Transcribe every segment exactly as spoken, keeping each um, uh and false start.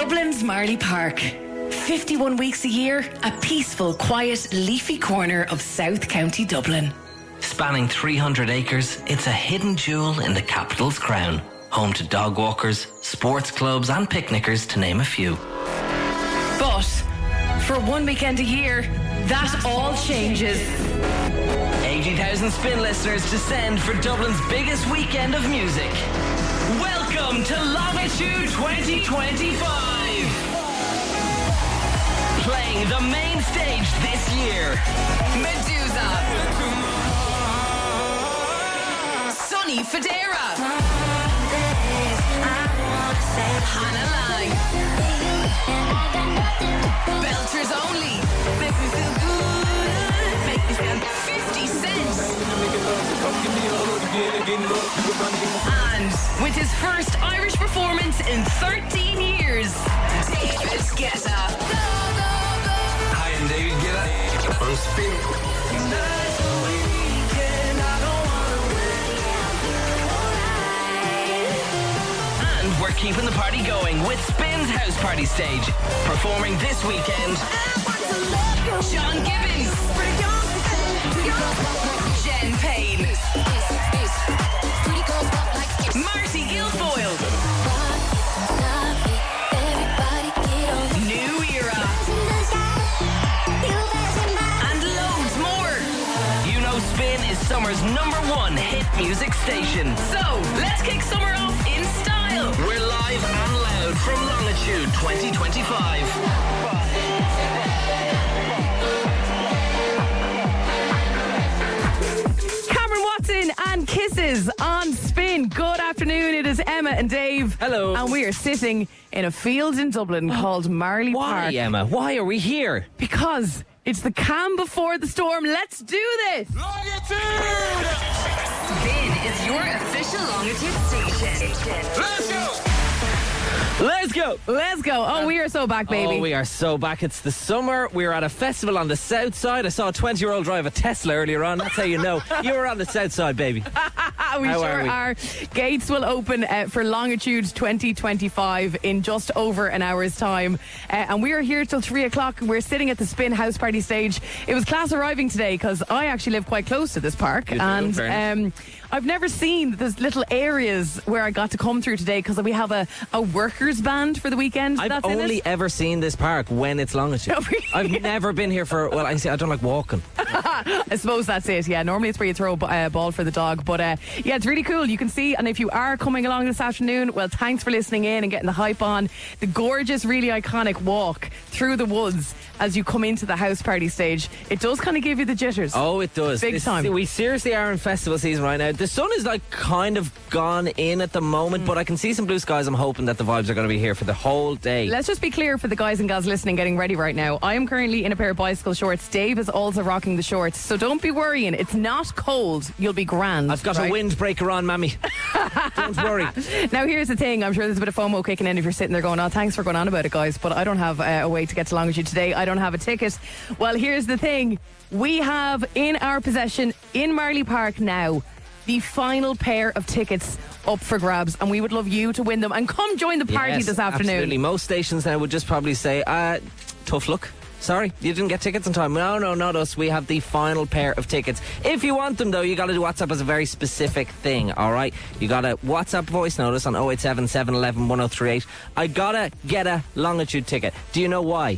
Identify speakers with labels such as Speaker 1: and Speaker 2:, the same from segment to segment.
Speaker 1: Dublin's Marley Park. fifty-one weeks a year, a peaceful, quiet, leafy corner of South County Dublin.
Speaker 2: Spanning three hundred acres, it's a hidden jewel in the capital's crown. Home to dog walkers, sports clubs and picnickers, to name a few.
Speaker 1: But for one weekend a year, that all changes.
Speaker 2: eighty thousand Spin listeners descend for Dublin's biggest weekend of music. Welcome to Longitude twenty twenty-five. Playing the main stage this year.
Speaker 1: Medusa. Sonny Fodera. Hannah Lang. Belters Only. Make me feel good. Make me feel fifty cents. And with his first Irish performance in thirteen years, David Guetta.
Speaker 3: Hi, I'm David Guetta on Spin.
Speaker 2: And we're keeping the party going with Spin's House Party Stage. Performing this weekend,
Speaker 1: John Gibbons. Jen Payne. Marty Guilfoyle. New Era. And loads more.
Speaker 2: you know Spin is summer's number one hit music station.
Speaker 1: So, let's kick summer off in style.
Speaker 2: We're live and loud from Longitude twenty twenty-five.
Speaker 4: And Kisses on Spin. Good afternoon. It is Emma and Dave.
Speaker 2: Hello.
Speaker 4: And we are sitting in a field in Dublin called Marley
Speaker 2: Why,
Speaker 4: Park.
Speaker 2: Emma? Why are we here?
Speaker 4: Because it's the calm before the storm. Let's do this.
Speaker 3: Longitude!
Speaker 1: Spin is your official Longitude station.
Speaker 3: Let's go!
Speaker 2: Let's go.
Speaker 4: Let's go. Oh, we are so back, baby.
Speaker 2: Oh, we are so back. It's the summer. We're at a festival on the south side. I saw a twenty-year-old drive a Tesla earlier on. That's how you know. You were on the south side, baby.
Speaker 4: we
Speaker 2: How
Speaker 4: sure
Speaker 2: are we?
Speaker 4: are. Gates will open uh, for Longitude twenty twenty-five in just over an hour's time. Uh, and we are here till three o'clock. We're sitting at the Spin House Party Stage. It was class arriving today because I actually live quite close to this park.
Speaker 2: You do,
Speaker 4: and
Speaker 2: fairness.
Speaker 4: um, I've never seen those little areas where I got to come through today because we have a, a workers band for the weekend.
Speaker 2: I've
Speaker 4: that's in
Speaker 2: only
Speaker 4: it.
Speaker 2: ever seen this park when it's Longitude.
Speaker 4: Oh, really?
Speaker 2: I've never been here for, well, I say I don't like walking.
Speaker 4: I suppose that's it, yeah. Normally it's where you throw a b- uh, ball for the dog. But uh, yeah, it's really cool. You can see, and if you are coming along this afternoon, well, thanks for listening in and getting the hype on. The gorgeous, really iconic walk through the woods as you come into the house party stage. It does kind of give you the jitters.
Speaker 2: Oh, it does.
Speaker 4: Big
Speaker 2: This-
Speaker 4: time.
Speaker 2: We seriously are in festival season right now. The sun is like kind of gone in at the moment, but I can see some blue skies. I'm hoping that the vibes are going to be here for the whole day.
Speaker 4: Let's just be clear for the guys and gals listening, getting ready right now. I am currently in a pair of bicycle shorts. Dave is also rocking the shorts. So don't be worrying. It's not cold. You'll be grand.
Speaker 2: I've got
Speaker 4: right?
Speaker 2: a windbreaker on, mammy. Don't worry.
Speaker 4: Now, here's the thing. I'm sure there's a bit of FOMO kicking in if you're sitting there going, oh, thanks for going on about it, guys. But I don't have uh, a way to get to Longitude today. I don't have a ticket. Well, here's the thing. We have in our possession in Marley Park now the final pair of tickets up for grabs, and we would love you to win them and come join the party
Speaker 2: Yes,
Speaker 4: this afternoon.
Speaker 2: Absolutely. Most stations now would just probably say, uh, tough luck. Sorry, you didn't get tickets in time. No, no, not us. We have the final pair of tickets. If you want them, though, you got to do WhatsApp as a very specific thing, all right? You got to WhatsApp voice notice on oh eight seven, seven one one, one oh three eight. I got to get a Longitude ticket. Do you know why?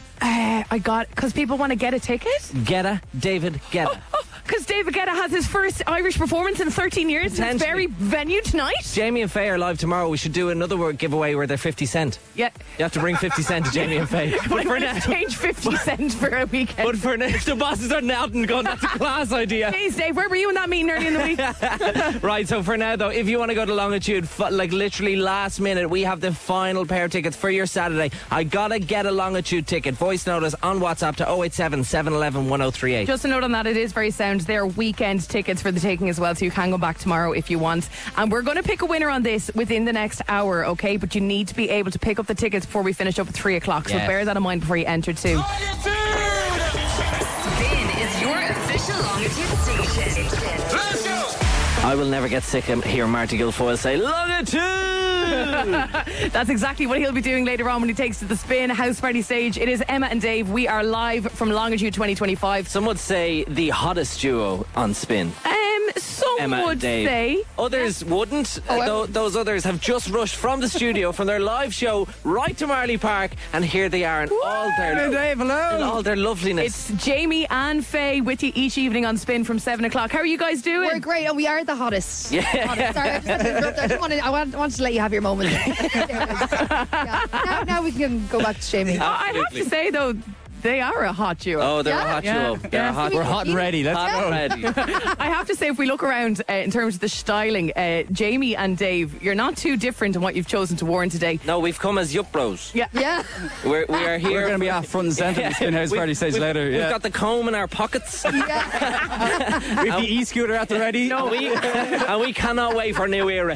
Speaker 4: Uh, I got, because people want to get a ticket?
Speaker 2: Get a David, get a.
Speaker 4: Because David Guetta has his first Irish performance in thirteen years in this
Speaker 2: Potentially.
Speaker 4: very venue tonight.
Speaker 2: Jamie and Faye are live tomorrow. We should do another word giveaway where they're fifty cent.
Speaker 4: Yeah.
Speaker 2: You have to bring fifty cent to Jamie and Faye. But for now,
Speaker 4: Change fifty cents for a weekend.
Speaker 2: but for now, the bosses are now and going, that's a class idea.
Speaker 4: Jeez, Dave, where were you in that meeting early in the week?
Speaker 2: Right, so for now, though, if you want to go to Longitude, f- like literally last minute, we have the final pair of tickets for your Saturday. I gotta get a Longitude ticket. Voice notice on WhatsApp to oh eight seven, seven one one, one oh three eight.
Speaker 4: Just a note on that, it is very sound. They're weekend tickets for the taking as well, so you can go back tomorrow if you want. And we're going to pick a winner on this within the next hour, okay? But you need to be able to pick up the tickets before we finish up at three o'clock. So
Speaker 2: Yes.
Speaker 4: bear that in mind before you enter too.
Speaker 3: Longitude!
Speaker 1: Spin is your official Longitude station.
Speaker 3: Let's go!
Speaker 2: I will never get sick of hearing Marty Guilfoyle say, Longitude!
Speaker 4: That's exactly what he'll be doing later on when he takes to the Spin House Party stage. It is Emma and Dave. We are live from Longitude twenty twenty-five.
Speaker 2: Some would say the hottest duo on Spin.
Speaker 4: Um, some
Speaker 2: Emma
Speaker 4: would
Speaker 2: and Dave.
Speaker 4: say.
Speaker 2: Others wouldn't.
Speaker 4: Oh,
Speaker 2: Uh, tho- those others have just rushed from the studio, from their live show, right to Marley Park, and here they are in all their,
Speaker 5: Dave, hello.
Speaker 2: in all their loveliness.
Speaker 4: It's Jamie and Faye with you each evening on Spin from seven o'clock. How are you guys doing?
Speaker 6: We're great, and we are the hottest.
Speaker 2: Yeah.
Speaker 6: Hottest. Sorry, I just, had to interrupt. I, just wanted, I want, wanted to let you have your moment. yeah. now, now we can go back to Jamie.
Speaker 4: Oh, I have to say, though, they are a hot duo.
Speaker 2: Oh, they're
Speaker 6: Yeah.
Speaker 2: a hot
Speaker 4: Yeah.
Speaker 2: duo. They're
Speaker 4: Yeah.
Speaker 2: a hot
Speaker 5: We're hot and ready. Let's
Speaker 2: hot
Speaker 5: go.
Speaker 2: and ready.
Speaker 4: I have to say, if we look around uh, in terms of the styling, uh, Jamie and Dave, you're not too different in what you've chosen to wear today.
Speaker 2: No, we've come as Yup Bros.
Speaker 4: Yeah.
Speaker 6: Yeah.
Speaker 2: We're, we are here.
Speaker 5: We're going to be off front and centre of the Spin House
Speaker 2: We've-
Speaker 5: Party stage
Speaker 2: we've-
Speaker 5: later.
Speaker 2: We've
Speaker 5: Yeah.
Speaker 2: got the comb in our pockets.
Speaker 6: yeah.
Speaker 5: We've the e-scooter at the ready.
Speaker 2: No, we, and we cannot wait for a new era.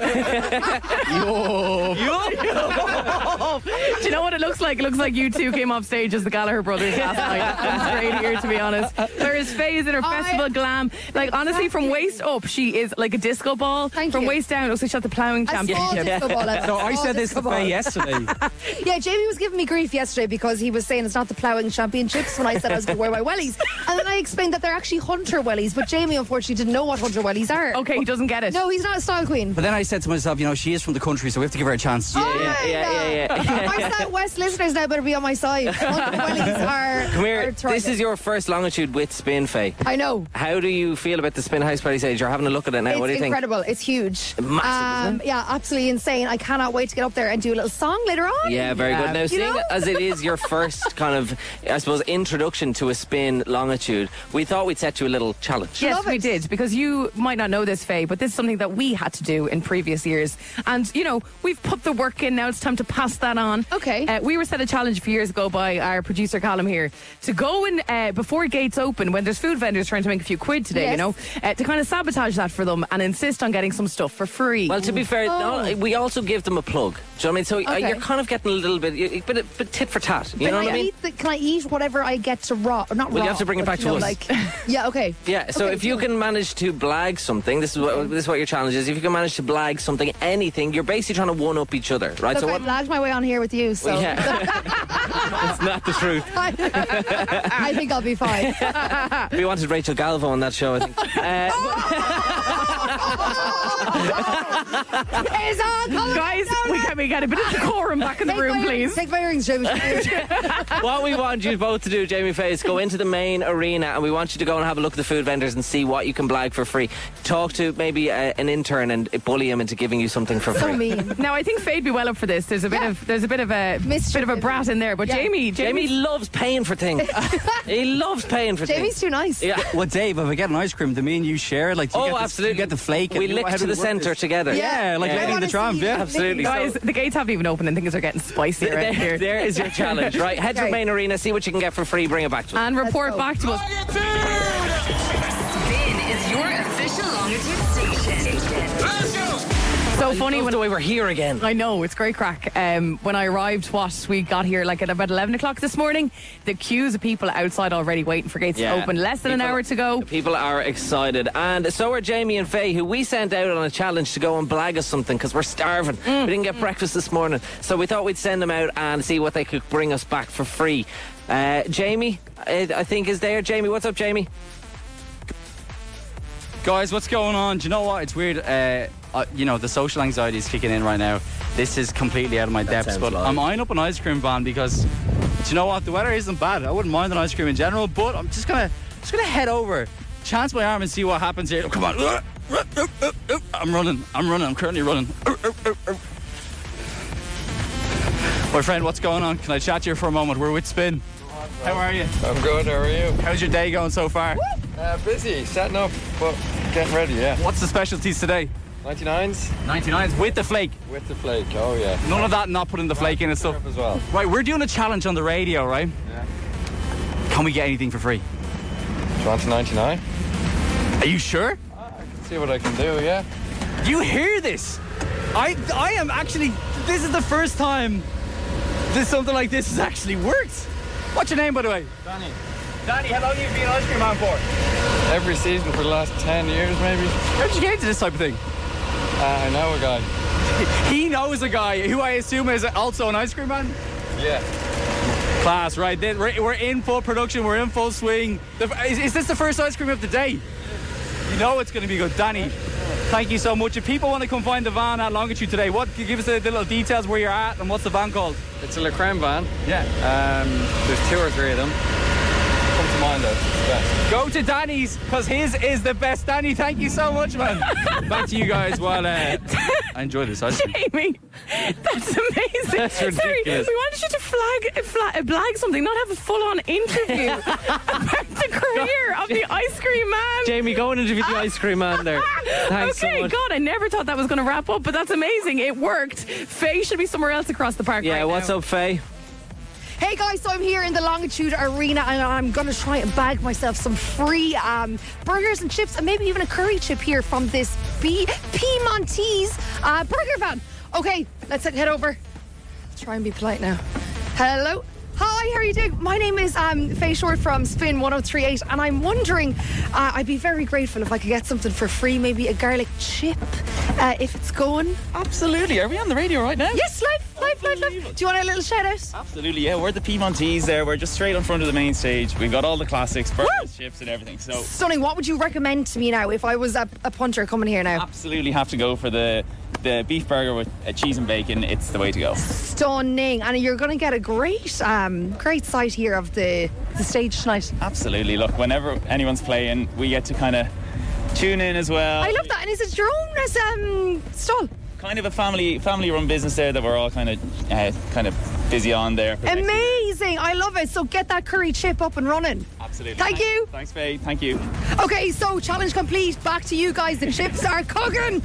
Speaker 5: Yo.
Speaker 4: Do you know what it looks like? It looks like you two came off stage as the Gallagher brothers last night. It's great here, to be honest. Whereas Faye is in her
Speaker 6: I-
Speaker 4: festival glam. Like, honestly, from waist up, she is like a disco ball.
Speaker 6: Thank
Speaker 4: from
Speaker 6: you.
Speaker 4: waist down, it looks like she's at the ploughing
Speaker 6: I saw
Speaker 4: championship.
Speaker 6: disco ball. Emma.
Speaker 5: So I
Speaker 6: saw
Speaker 5: said this
Speaker 6: disco
Speaker 5: to Faye
Speaker 6: ball.
Speaker 5: yesterday.
Speaker 6: Yeah, Jamie was giving me grief yesterday because he was saying it's not the ploughing championships when I said I was going to wear my wellies. And then I explained that they're actually hunter wellies, but Jamie unfortunately didn't know what hunter wellies are.
Speaker 4: Okay, he doesn't get it.
Speaker 6: No, he's not a style queen.
Speaker 5: But then I said to myself, you know, she is from the country, so we have to give her a chance.
Speaker 6: Oh,
Speaker 2: yeah, yeah, yeah, yeah.
Speaker 6: My South West listeners now better be on my side. Hunter wellies are.
Speaker 2: Come here.
Speaker 6: are thriving.
Speaker 2: This is your first longitude with Spin, Faye.
Speaker 6: I know.
Speaker 2: How do you feel about the Spin House Party stage? You're having a look at it now.
Speaker 6: It's
Speaker 2: what do you think?
Speaker 6: incredible. It's huge.
Speaker 2: Massive, isn't it?
Speaker 6: Yeah, absolutely insane. I cannot wait to get up there and do a little song later on.
Speaker 2: Yeah, very
Speaker 5: Yeah.
Speaker 2: good. Now,
Speaker 6: You
Speaker 2: seeing
Speaker 6: know?
Speaker 2: as it is your first kind of, I suppose, introduction to a Spin longitude, we thought we'd set you a little challenge.
Speaker 4: Yes,
Speaker 6: Love
Speaker 4: we
Speaker 6: it.
Speaker 4: did, because you might not know this, Faye, but this is something that we had to do in previous years. And, you know, we've put the work in now. It's time to pass that on.
Speaker 6: Okay.
Speaker 4: Uh, we were set a challenge a few years ago by our producer, Callum, here, to go and, uh, before gates open, when there's food vendors trying to make a few quid today,
Speaker 6: Yes.
Speaker 4: you know, uh, to kind of sabotage that for them and insist on getting some stuff for free.
Speaker 2: Well, to be fair,
Speaker 6: Oh.
Speaker 2: no, we also give them a plug. Do you know what I mean? So uh,
Speaker 6: Okay.
Speaker 2: you're kind of getting a little bit, a bit, a bit tit for tat. You
Speaker 6: Can
Speaker 2: know
Speaker 6: I
Speaker 2: what I mean?
Speaker 6: eat the, can I eat whatever I get to raw? Or not
Speaker 2: Well,
Speaker 6: raw.
Speaker 2: you have to bring it
Speaker 6: but,
Speaker 2: back
Speaker 6: you
Speaker 2: to
Speaker 6: know,
Speaker 2: us.
Speaker 6: Like, yeah, okay.
Speaker 2: Yeah, so
Speaker 6: Okay,
Speaker 2: if you
Speaker 6: cool.
Speaker 2: can manage to blag something, this is what this is what your challenge is. If you can manage to blag something, anything, you're basically trying to one up each other, right?
Speaker 6: Look,
Speaker 2: so
Speaker 6: I
Speaker 2: what?
Speaker 6: lagged my way on here with you, so
Speaker 2: Well, yeah. It's not the truth.
Speaker 6: I think I'll be fine.
Speaker 2: We wanted Rachel Galvo on that show, I think. Uh,
Speaker 6: It's all coming
Speaker 4: Guys,
Speaker 6: down
Speaker 4: we
Speaker 6: now.
Speaker 4: can we get a bit of decorum back in the
Speaker 6: Take
Speaker 4: room,
Speaker 6: my earrings-
Speaker 4: please.
Speaker 6: Take my earrings, Jamie.
Speaker 2: what we want you both to do, Jamie Faye, is go into the main arena, and we want you to go and have a look at the food vendors and see what you can blag for free. Talk to maybe uh, an intern and bully him into giving you something for
Speaker 6: So
Speaker 2: free.
Speaker 6: mean.
Speaker 4: Now, I think Faye'd be well up for this. There's a bit
Speaker 6: Yeah.
Speaker 4: of there's a bit of a
Speaker 6: Mischief.
Speaker 4: bit of a brat in there, but
Speaker 6: Yeah.
Speaker 4: Jamie,
Speaker 2: Jamie
Speaker 4: Jamie,
Speaker 2: loves paying for things. He loves paying for
Speaker 6: Jamie's
Speaker 2: things.
Speaker 6: too nice.
Speaker 2: Yeah.
Speaker 5: Well, Dave, if I get an ice cream, do me and you share? Like, do you
Speaker 2: Oh,
Speaker 5: get the,
Speaker 2: absolutely.
Speaker 5: You get the flake.
Speaker 2: We
Speaker 5: and
Speaker 2: lick
Speaker 5: how
Speaker 2: to
Speaker 5: does
Speaker 2: the
Speaker 5: it work
Speaker 2: centre
Speaker 5: this?
Speaker 2: together.
Speaker 5: Yeah, like
Speaker 2: Yeah.
Speaker 5: Lady
Speaker 6: I
Speaker 5: in the
Speaker 6: wanna
Speaker 5: Tramp,
Speaker 6: see
Speaker 5: yeah.
Speaker 6: you
Speaker 2: Absolutely.
Speaker 4: guys, the gates haven't even opened and things are getting spicy around
Speaker 2: There,
Speaker 4: here.
Speaker 2: there is your challenge, right? Head to the
Speaker 6: Okay.
Speaker 2: main arena, see what you can get for free, bring it back to us.
Speaker 4: And report
Speaker 6: go.
Speaker 4: back to us.
Speaker 1: Spin is your official longitude station.
Speaker 3: Let's go.
Speaker 4: So funny
Speaker 2: Love
Speaker 4: when
Speaker 2: the way we're here again.
Speaker 4: I know, it's great crack. Um, when I arrived, what, we got here like at about eleven o'clock this morning, the queues of people outside already waiting for gates
Speaker 2: Yeah.
Speaker 4: to open. Less than an
Speaker 2: People-
Speaker 4: hour to go.
Speaker 2: People are excited, and so are Jamie and Faye, who we sent out on a challenge to go and blag us something because we're starving.
Speaker 4: Mm.
Speaker 2: We didn't get breakfast this morning, so we thought we'd send them out and see what they could bring us back for free. Uh, Jamie, I, I think, is there. Jamie, what's up, Jamie?
Speaker 5: Guys, what's going on? Do you know what? It's weird. Uh, uh, you know, the social anxiety is kicking in right now. This is completely out of my depths,
Speaker 2: sounds
Speaker 5: but
Speaker 2: live.
Speaker 5: I'm eyeing up an ice cream van because, do you know what? The weather isn't bad. I wouldn't mind an ice cream in general, but I'm just gonna, just gonna head over, chance my arm, and see what happens here. Come on. I'm running. I'm running. I'm currently running. My friend, what's going on? Can I chat to you for a moment? We're with Spin. How are you?
Speaker 3: I'm good, how are you?
Speaker 5: How's your day going so far?
Speaker 3: Uh, busy, setting up, but getting ready, yeah.
Speaker 5: What's the specialties today?
Speaker 3: ninety-nines
Speaker 5: ninety-nines with the flake.
Speaker 3: with the flake, oh yeah.
Speaker 5: None of that not putting the flake in and stuff.
Speaker 3: Syrup as well.
Speaker 5: Right, we're doing a challenge on the radio, right?
Speaker 3: Yeah.
Speaker 5: Can we get anything for free?
Speaker 3: Do you want a ninety-nine?
Speaker 5: Are you sure?
Speaker 3: See what I can do, yeah.
Speaker 5: You hear this? I I am actually, this is the first time this something like this has actually worked. What's your name, by the way?
Speaker 3: Danny.
Speaker 5: Danny, how long have you been an ice cream man for?
Speaker 3: Every season for the last ten years maybe.
Speaker 5: How did you get into this type of thing?
Speaker 3: Uh, I know a guy.
Speaker 5: He knows a guy who I assume is also an ice cream man.
Speaker 3: Yeah.
Speaker 5: Class, right? Then We're we're in full production. We're in full swing. The- Is, is this the first ice cream of the day? You know it's going to be good. Danny, thank you so much. If people want to come find the van at Longitude today, what give us the little details where you're at and what's the van called?
Speaker 3: It's a Le Creme van.
Speaker 5: Yeah.
Speaker 3: Um, there's two or three of them. Come to mind though. It's the best.
Speaker 5: Go to Danny's because his is the best. Danny, thank you so much, man. Back to you guys while uh, I enjoy this ice cream.
Speaker 4: Jamie, that's amazing.
Speaker 2: That's
Speaker 4: Sorry,
Speaker 2: ridiculous.
Speaker 4: we wanted you to flag, flag, flag something, not have a full-on interview about the career of the ice cream man.
Speaker 2: Jamie, go and interview the ice cream man there. Thanks
Speaker 4: okay,
Speaker 2: so much.
Speaker 4: God, I never thought that was going to wrap up, but that's amazing. It worked. Faye should be somewhere else across the park.
Speaker 2: Yeah,
Speaker 4: right
Speaker 2: what's
Speaker 4: now.
Speaker 2: up, Faye?
Speaker 6: Hey guys, so I'm here in the Longitude Arena and I'm going to try and bag myself some free um, burgers and chips and maybe even a curry chip here from this B- Piemontese uh, burger van. Okay, let's head over. Let's try and be polite now. Hello. Hi, how are you doing? My name is um, Faye Short from Spin one oh three point eight and I'm wondering, uh, I'd be very grateful if I could get something for free, maybe a garlic chip, uh, if it's going.
Speaker 7: Absolutely. Are we on the radio right now?
Speaker 6: Yes, live, live, live, live. Do you want a little shout out?
Speaker 7: Absolutely, yeah. We're the Piemontese there. We're just straight in front of the main stage. We've got all the classics, burgers,
Speaker 6: Woo!
Speaker 7: chips, and everything. So,
Speaker 6: Stunning. What would you recommend to me now if I was a, a punter coming here now?
Speaker 7: absolutely have to go for the the beef burger with uh, cheese and bacon. It's the way to go.
Speaker 6: Stunning. And you're going to get a great, um, great sight here of the, the stage tonight.
Speaker 7: Absolutely. Look, whenever anyone's playing, we get to kind of tune in as well.
Speaker 6: I love that. And is it your own as, um, stall?
Speaker 7: Kind of a family family run business there that we're all kind of uh, kind of busy on there. for the next year.
Speaker 6: Amazing. I love it. So get that curry chip up and running.
Speaker 7: Absolutely.
Speaker 6: Thank
Speaker 7: Thanks-
Speaker 6: you.
Speaker 7: Thanks, Faye. Thank you.
Speaker 6: Okay, so challenge complete. Back to you guys. The chips are cooking.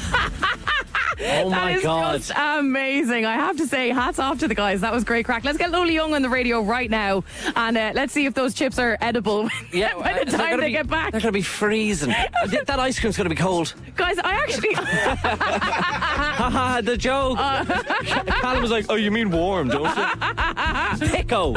Speaker 2: Oh my
Speaker 4: That is
Speaker 2: God.
Speaker 4: just amazing. I have to say, hats off to the guys. That was great crack. Let's get Lola Young on the radio right now, and uh, let's see if those chips are edible
Speaker 2: Yeah,
Speaker 4: by
Speaker 2: uh,
Speaker 4: the
Speaker 2: they're
Speaker 4: time
Speaker 2: gonna
Speaker 4: they
Speaker 2: be-
Speaker 4: get back.
Speaker 2: They're going to be freezing. Uh, th- that ice cream's going to be cold.
Speaker 4: Guys, I actually.
Speaker 2: Haha, the joke. Callum was like, oh, you mean warm, don't you? Pico.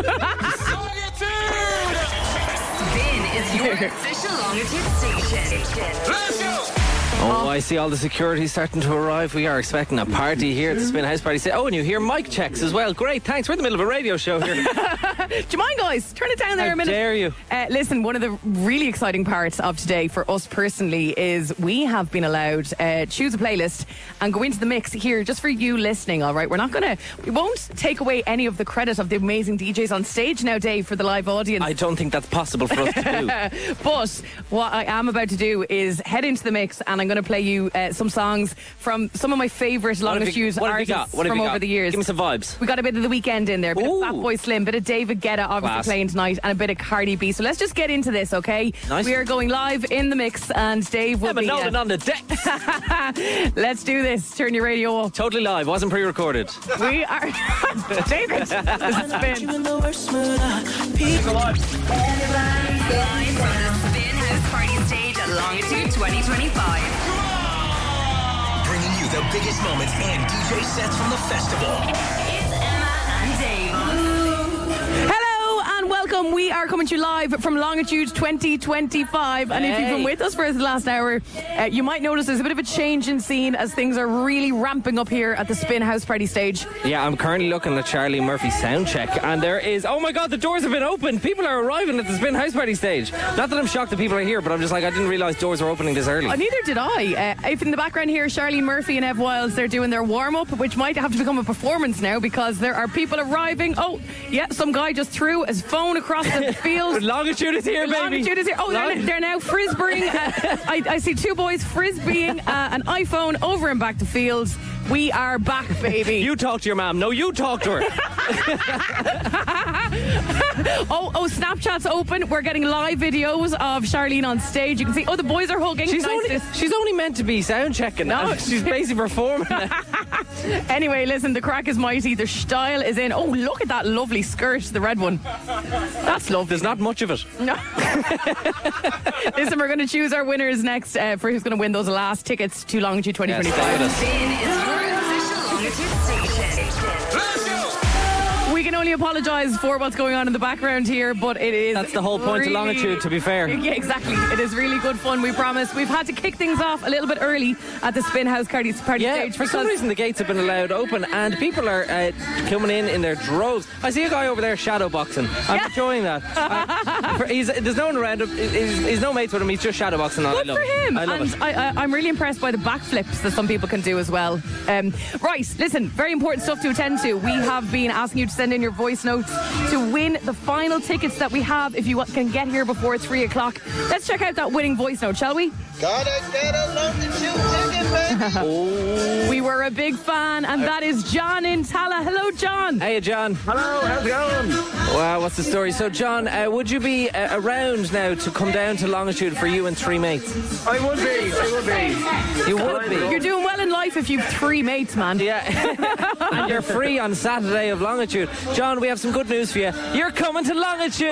Speaker 1: Spin is your official Longitude station.
Speaker 2: Oh, I see all the security starting to arrive. We are expecting a party here at the Spin House Party. Oh, and you hear mic checks as well. Great, thanks. We're in the middle of a radio show here.
Speaker 4: Do you mind, guys? Turn it down there
Speaker 2: How
Speaker 4: a minute.
Speaker 2: dare you.
Speaker 4: Uh, listen, one of the really exciting parts of today for us personally is we have been allowed uh, choose a playlist and go into the mix here just for you listening. All right, we're not gonna, we won't take away any of the credit of the amazing D Js on stage now, Dave, for the live audience.
Speaker 2: I don't think that's possible for us to do.
Speaker 4: But what I am about to do is head into the mix and I'm going to play you uh, some songs from some of my favourite
Speaker 2: What have you-
Speaker 4: Longitude
Speaker 2: what have you got?
Speaker 4: artists
Speaker 2: What have
Speaker 4: from
Speaker 2: you
Speaker 4: over
Speaker 2: got?
Speaker 4: the years.
Speaker 2: Give me some vibes.
Speaker 4: We got a bit of The Weeknd in there, a bit
Speaker 2: Ooh.
Speaker 4: of Fatboy Slim, bit of David Guetta obviously
Speaker 2: Class.
Speaker 4: playing tonight, and a bit of Cardi B. So let's just get into this, okay?
Speaker 2: Nice.
Speaker 4: We are going live in the mix, and Dave will
Speaker 2: Yeah, but
Speaker 4: be.
Speaker 2: Nolan
Speaker 4: uh,
Speaker 2: on the deck.
Speaker 4: let's do this. Turn your radio up.
Speaker 2: Totally live. Wasn't pre-recorded.
Speaker 4: We are David. This is Spin.
Speaker 1: Live from the Spin House Party stage at Longitude twenty twenty-five.
Speaker 8: Bringing you the biggest moments and D J sets from the festival.
Speaker 1: It's Emma and Dave on
Speaker 4: Hello and welcome. We are coming to you live from Longitude twenty twenty-five. And if you've been
Speaker 2: Hey.
Speaker 4: with us for the last hour, uh, you might notice there's a bit of a change in scene as things are really ramping up here at the Spin House Party stage.
Speaker 2: Yeah, I'm currently looking at Charlie Murphy's sound check, and there is, oh my God, the doors have been opened. People are arriving at the Spin House Party stage. Not that I'm shocked that people are here, but I'm just like, I didn't realise doors were opening this early.
Speaker 4: Uh, neither did I. Uh, if in the background here, Charlene Murphy and Ev Wiles, they're doing their warm-up, which might have to become a performance now because there are people arriving. Oh, yeah, some guy just threw his phone across the field.
Speaker 2: Longitude is here, baby.
Speaker 4: Longitude is here. Oh, they're,
Speaker 2: Long-
Speaker 4: they're now frisbeeing. Uh, I, I see two boys frisbeeing uh, an iPhone over and back to fields. We are back, baby.
Speaker 2: You talk to your mom. No, you talk to her.
Speaker 4: oh, oh, Snapchat's open. We're getting live videos of Charlene on stage. You can see, oh, the boys are hugging.
Speaker 2: She's
Speaker 4: Nice
Speaker 2: only,
Speaker 4: to-
Speaker 2: she's only meant to be sound checking.
Speaker 4: No.
Speaker 2: and she's basically performing.
Speaker 4: Anyway, listen, the crack is mighty. The style is in. Oh, look at that lovely skirt, the red one. That's lovely.
Speaker 2: There's not much of it.
Speaker 4: No. Listen, we're going to choose our winners next uh, for who's going to win those last tickets to Longitude twenty twenty-five.
Speaker 2: Yes,
Speaker 1: Spin is your official Longitude station.
Speaker 4: We can only apologise for what's going on in the background here, but it is.
Speaker 2: That's the whole point
Speaker 4: really,
Speaker 2: of Longitude, to be fair.
Speaker 4: Yeah, exactly. It is really good fun, we promise. We've had to kick things off a little bit early at the Spin House party, party
Speaker 2: Yeah,
Speaker 4: stage.
Speaker 2: for some
Speaker 4: because-
Speaker 2: reason the gates have been allowed open and people are uh, coming in in their droves. I see a guy over there shadow boxing. I'm
Speaker 4: Yeah.
Speaker 2: enjoying that. I, he's, there's no one around him. He's, he's no mates with him. He's just shadow boxing. And I
Speaker 4: Good
Speaker 2: love
Speaker 4: for
Speaker 2: it.
Speaker 4: him.
Speaker 2: I love
Speaker 4: and
Speaker 2: it.
Speaker 4: I, I, I'm really impressed by the backflips that some people can do as well. Um, right, listen, very important stuff to attend to. We have been asking you to send in your voice notes to win the final tickets that we have if you can get here before three o'clock. Let's check out that winning voice note, shall we?
Speaker 9: Gotta get a Longitude ticket, baby.
Speaker 4: We were a big fan, and that is John in Tala. Hello, John.
Speaker 2: Hey, John.
Speaker 9: Hello, how's it going?
Speaker 2: Wow, what's the story? So, John, uh, would you be uh, around now to come down to Longitude for you and three mates?
Speaker 9: I would be, I would be.
Speaker 2: You would be.
Speaker 4: You're doing well in life if you've three mates, man.
Speaker 2: Yeah. And you're free on Saturday of Longitude. John, we have some good news for you. You're coming to Longitude.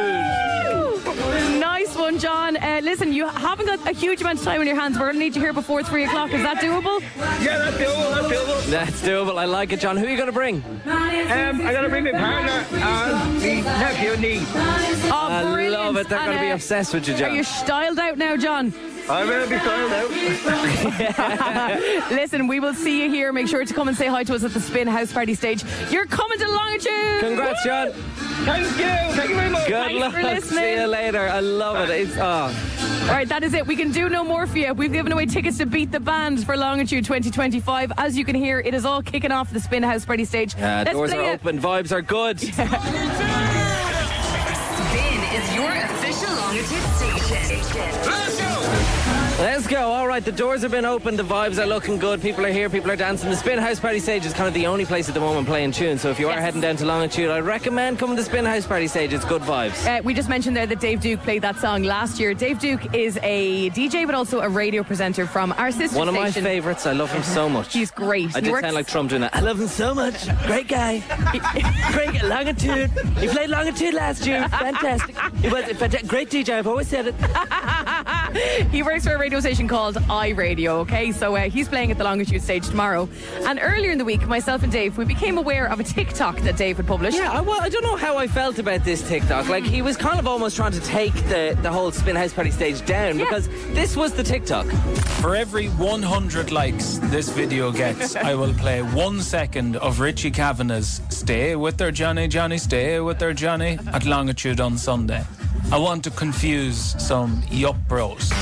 Speaker 4: Nice one, John. Uh, listen, you haven't got a huge amount of time on your hands. We're going to need you here before three o'clock. Is that doable?
Speaker 9: Yeah, that's doable, that's doable.
Speaker 2: That's doable. I like it, John. Who are you going to bring?
Speaker 9: Um, I gotta bring my partner and my nephew, Nee.
Speaker 4: Oh,
Speaker 2: I
Speaker 4: brilliant.
Speaker 2: love it. They're
Speaker 4: And,
Speaker 2: going to be
Speaker 4: uh,
Speaker 2: obsessed with you,
Speaker 4: Are
Speaker 2: John.
Speaker 4: you styled out now, John?
Speaker 9: I will be styled out.
Speaker 4: Listen, we will see you here. Make sure to come and say hi to us at the Spin House party stage. You're coming to Longitude.
Speaker 2: Congrats, John.
Speaker 9: Thank you, thank you very much.
Speaker 2: Good
Speaker 4: Thanks
Speaker 2: luck.
Speaker 4: for listening.
Speaker 2: See you later. I love it. It's oh.
Speaker 4: All right, that is it. We can do no more for you. We've given away tickets to Beat the Band for Longitude twenty twenty-five. As you can hear, it is all kicking off the Spin House party stage.
Speaker 2: Yeah,
Speaker 4: Let's
Speaker 2: doors
Speaker 4: play
Speaker 2: are
Speaker 4: it.
Speaker 2: open. Vibes are good.
Speaker 1: Spin is your official Longitude station.
Speaker 8: Let's go.
Speaker 2: Let's go. All right, the doors have been opened. The vibes are looking good. People are here. People are dancing. The Spin House Party stage is kind of the only place at the moment playing tunes. So if you are
Speaker 4: Yes.
Speaker 2: heading down to Longitude, I recommend coming to the Spin House Party stage. It's good vibes.
Speaker 4: Uh, we just mentioned there that Dave Duke played that song last year. Dave Duke is a D J, but also a radio presenter from our sister
Speaker 2: One of my
Speaker 4: station.
Speaker 2: favourites. I love him so much.
Speaker 4: He's great.
Speaker 2: I
Speaker 4: He
Speaker 2: did
Speaker 4: works-
Speaker 2: sound like Trump doing that. I love him so much. Great guy. Great Longitude. He played Longitude last year. Fantastic. He was a fanta- great D J. I've always said it.
Speaker 4: He works for a radio station called iRadio, okay? So uh, he's playing at the Longitude stage tomorrow. And earlier in the week, myself and Dave, we became aware of a TikTok that Dave had published.
Speaker 2: Yeah, I, well, I don't know how I felt about this TikTok. Like, he was kind of almost trying to take the, the whole Spin House Party stage down
Speaker 4: Yeah.
Speaker 2: because this was the TikTok.
Speaker 10: For every one hundred likes this video gets, I will play one second of Richie Kavanagh's Stay With Their Johnny, Johnny, Stay With Their Johnny at Longitude on Sunday. I want to confuse some yup bros.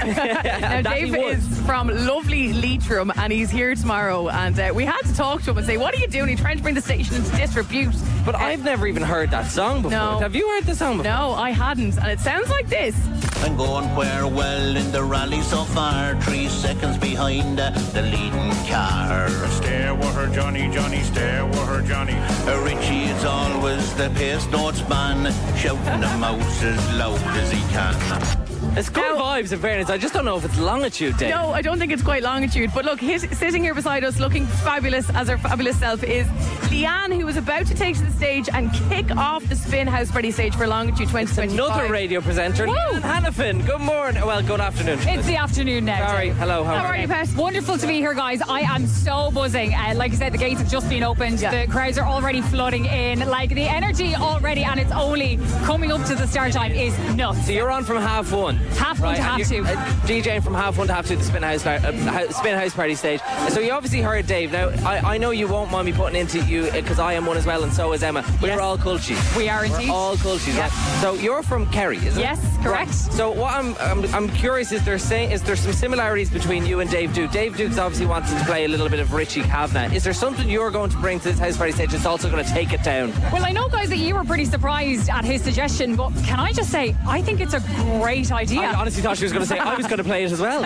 Speaker 4: Now,
Speaker 2: That he
Speaker 4: Dave
Speaker 2: would.
Speaker 4: is from lovely Leitrim and he's here tomorrow. And uh, we had to talk to him and say, what are you doing? You're trying to bring the station into disrepute.
Speaker 2: But I've never even heard that song before.
Speaker 4: No.
Speaker 2: Have you heard the song before?
Speaker 4: No, I hadn't. And it sounds like this.
Speaker 11: I'm going where well in the rally so far, three seconds behind uh, the leading car.
Speaker 12: Stay with her, Johnny, Johnny, stay with her, Johnny.
Speaker 11: Uh, Richie is always the pace notes man, shouting them out as loud as he can.
Speaker 2: It's good vibes, in fairness. I just don't know if it's Longitude, Dave.
Speaker 4: No, I don't think it's quite Longitude. But look, his, sitting here beside us, looking fabulous as her fabulous self, is Leanne, who was about to take to the stage and kick off the Spin House Party stage for Longitude twenty twenty-five.
Speaker 2: Another radio presenter,
Speaker 4: Woo!
Speaker 2: Leanne Hannafin. Good morning. Well, good afternoon.
Speaker 13: It's the afternoon now.
Speaker 2: Sorry.
Speaker 13: Dave.
Speaker 2: Hello. How,
Speaker 4: How are you, Pet?
Speaker 13: Wonderful to be here, guys. I am so buzzing. Uh, like I said, the gates have just been opened.
Speaker 4: Yeah.
Speaker 13: The crowds are already flooding in. Like the energy already, and it's only coming up to the start time is nuts.
Speaker 2: So you're on from half one.
Speaker 13: Half one to
Speaker 2: and
Speaker 13: half
Speaker 2: you're,
Speaker 13: two.
Speaker 2: Uh, DJing from half one to half two, the Spin House, uh, Hou- Spin House Party stage. So you obviously heard Dave. Now, I, I know you won't mind me putting into you because I am one as well, and so is Emma. We're
Speaker 13: Yes.
Speaker 2: all culchies.
Speaker 13: We are indeed.
Speaker 2: We're all culchies.
Speaker 13: Yeah.
Speaker 2: Right? So you're from Kerry, isn't
Speaker 13: Yes,
Speaker 2: it?
Speaker 13: correct.
Speaker 2: Right. So what I'm, I'm I'm curious is there saying is there some similarities between you and Dave Duke? Dave Duke's obviously wanting to play a little bit of Richie Kavanagh. Is there something you're going to bring to this house party stage that's also going to take it down?
Speaker 13: Well, I know, guys, that you were pretty surprised at his suggestion, but can I just say, I think it's a great idea.
Speaker 2: I honestly thought she was going to say I was going to play it as well.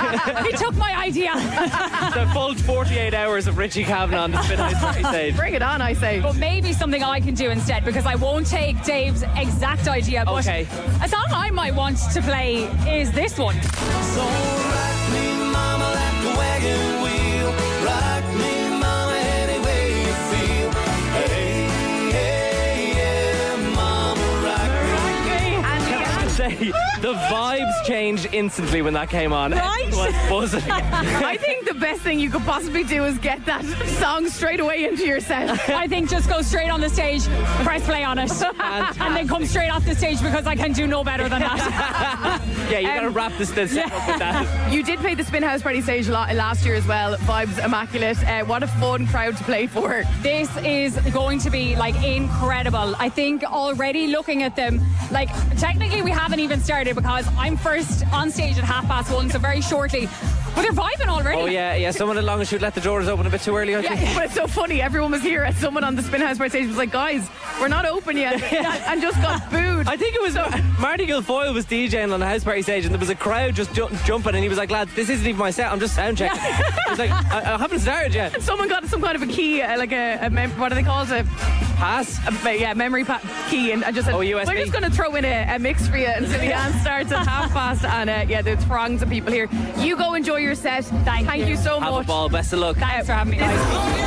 Speaker 13: He took my idea.
Speaker 2: The full forty-eight hours of Richie Kavanagh on the Spin House Party stage.
Speaker 4: Bring it on, I say.
Speaker 13: But maybe something I can do instead, because I won't take Dave's exact idea. But
Speaker 2: Okay.
Speaker 13: a song I might want to play is this one.
Speaker 11: So rock me, mama, like a wagon wheel. Rock me, mama, any way you feel. Hey, hey, yeah, mama, rock me.
Speaker 4: And Leanne,
Speaker 2: Say, the vibes changed instantly when that came on.
Speaker 4: Right?
Speaker 2: Everyone was buzzing.
Speaker 4: I think the best thing you could possibly do is get that song straight away into your set.
Speaker 13: I think just go straight on the stage, press play on it, and then come straight off the stage because I can do no better than that.
Speaker 2: Yeah, you got to
Speaker 4: Um,
Speaker 2: wrap this this up with that.
Speaker 4: You did play the Spin House Party stage la- last year as well. Vibes immaculate. Uh, what a fun crowd to play for.
Speaker 13: This is going to be like incredible. I think already looking at them, like technically we haven't even started because I'm first on stage at half past one, so very shortly. But they're vibing already.
Speaker 2: Oh yeah, yeah. Someone at Long and Shoot let the doors open a bit too early. I think.
Speaker 4: Yeah, but it's so funny. Everyone was here, and someone on the Spin House Party stage was like, "Guys, we're not open yet," and just got booed.
Speaker 2: I think it was uh, Marty Guilfoyle was DJing on the house party stage, and there was a crowd just ju- jumping, and he was like, "Lads, this isn't even my set. I'm just sound checking." He was like, I, "I haven't started yet."
Speaker 4: Someone got some kind of a key, uh, like a, a mem- what are they called? A
Speaker 2: pass?
Speaker 4: A, yeah, memory pa- key, and I just said,
Speaker 2: Oh, U S B.
Speaker 4: "We're just going to throw in a, a mix for you until the dance starts at half past." And uh, yeah, there's throngs of people here. You go enjoy your set. Thank, Thank you. you so
Speaker 2: Have
Speaker 4: much.
Speaker 2: a ball. Best of luck.
Speaker 13: Thanks for having me, guys.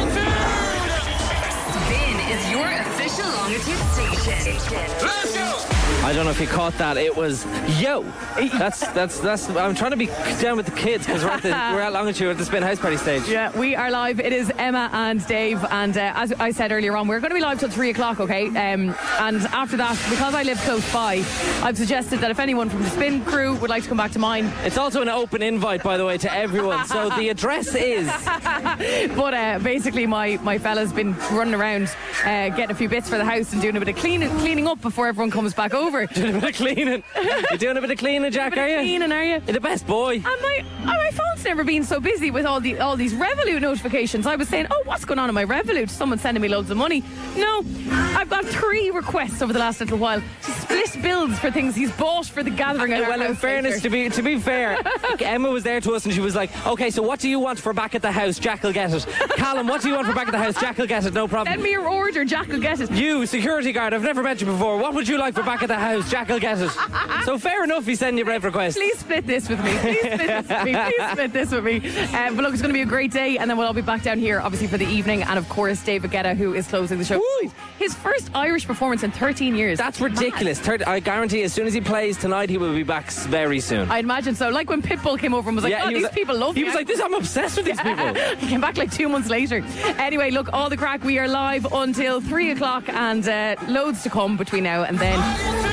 Speaker 1: Spin is your official longitude station.
Speaker 8: Let's go!
Speaker 2: I don't know if you caught that. It was yo. That's that's that's. I'm trying to be down with the kids because we're at the we're at Longitude at the Spin House Party stage.
Speaker 4: Yeah, we are live. It is Emma and Dave, and uh, as I said earlier on, we're going to be live till three o'clock. Okay, um, and after that, because I live close by, I've suggested that if anyone from the Spin crew would like to come back to mine,
Speaker 2: It's also an open invite, by the way, to everyone. So the address is.
Speaker 4: but uh, basically, my my fella's been running around uh, getting a few bits for the house and doing a bit of cleaning cleaning up before everyone comes back over.
Speaker 2: Doing a bit of cleaning. You're doing a bit of cleaning, Jack, are you?
Speaker 4: Cleaning, are you?
Speaker 2: You're the best boy.
Speaker 4: And my, oh, my phone's never been so busy with all the all these Revolut notifications. I was saying, oh, what's going on in my Revolut? Someone's sending me loads of money. No, I've got three requests over the last little while to split bills for things he's bought for the gathering. At our
Speaker 2: Well, in
Speaker 4: house
Speaker 2: fairness,
Speaker 4: later.
Speaker 2: to be to be fair, Emma was there to us and she was like, "Okay, so what do you want for back at the house? Jack will get it. Callum, what do you want for back at the house? Jack will get it. No problem.
Speaker 4: Send me your order, Jack will get it.
Speaker 2: You, security guard, I've never met you before. What would you like for back at the house? Jack will get it." So fair enough, he's sending you rev requests.
Speaker 4: Please split this with me. Please split this with me. Please split this with me. Um, but look, it's going to be a great day, and then we'll all be back down here, obviously, for the evening. And of course, David Guetta, who is closing the show. tonight. His first Irish performance in thirteen years.
Speaker 2: That's ridiculous. Third, I guarantee as soon as he plays tonight, he will be back s- very soon.
Speaker 4: I'd imagine so. Like when Pitbull came over and was like,
Speaker 2: Yeah,
Speaker 4: "Oh,
Speaker 2: he was
Speaker 4: these
Speaker 2: like-
Speaker 4: people love
Speaker 2: he
Speaker 4: me."
Speaker 2: was like, "This, I'm obsessed with these people."
Speaker 4: He came back like two months later. Anyway, look, all the crack. We are live until three o'clock, and uh, loads to come between now and then.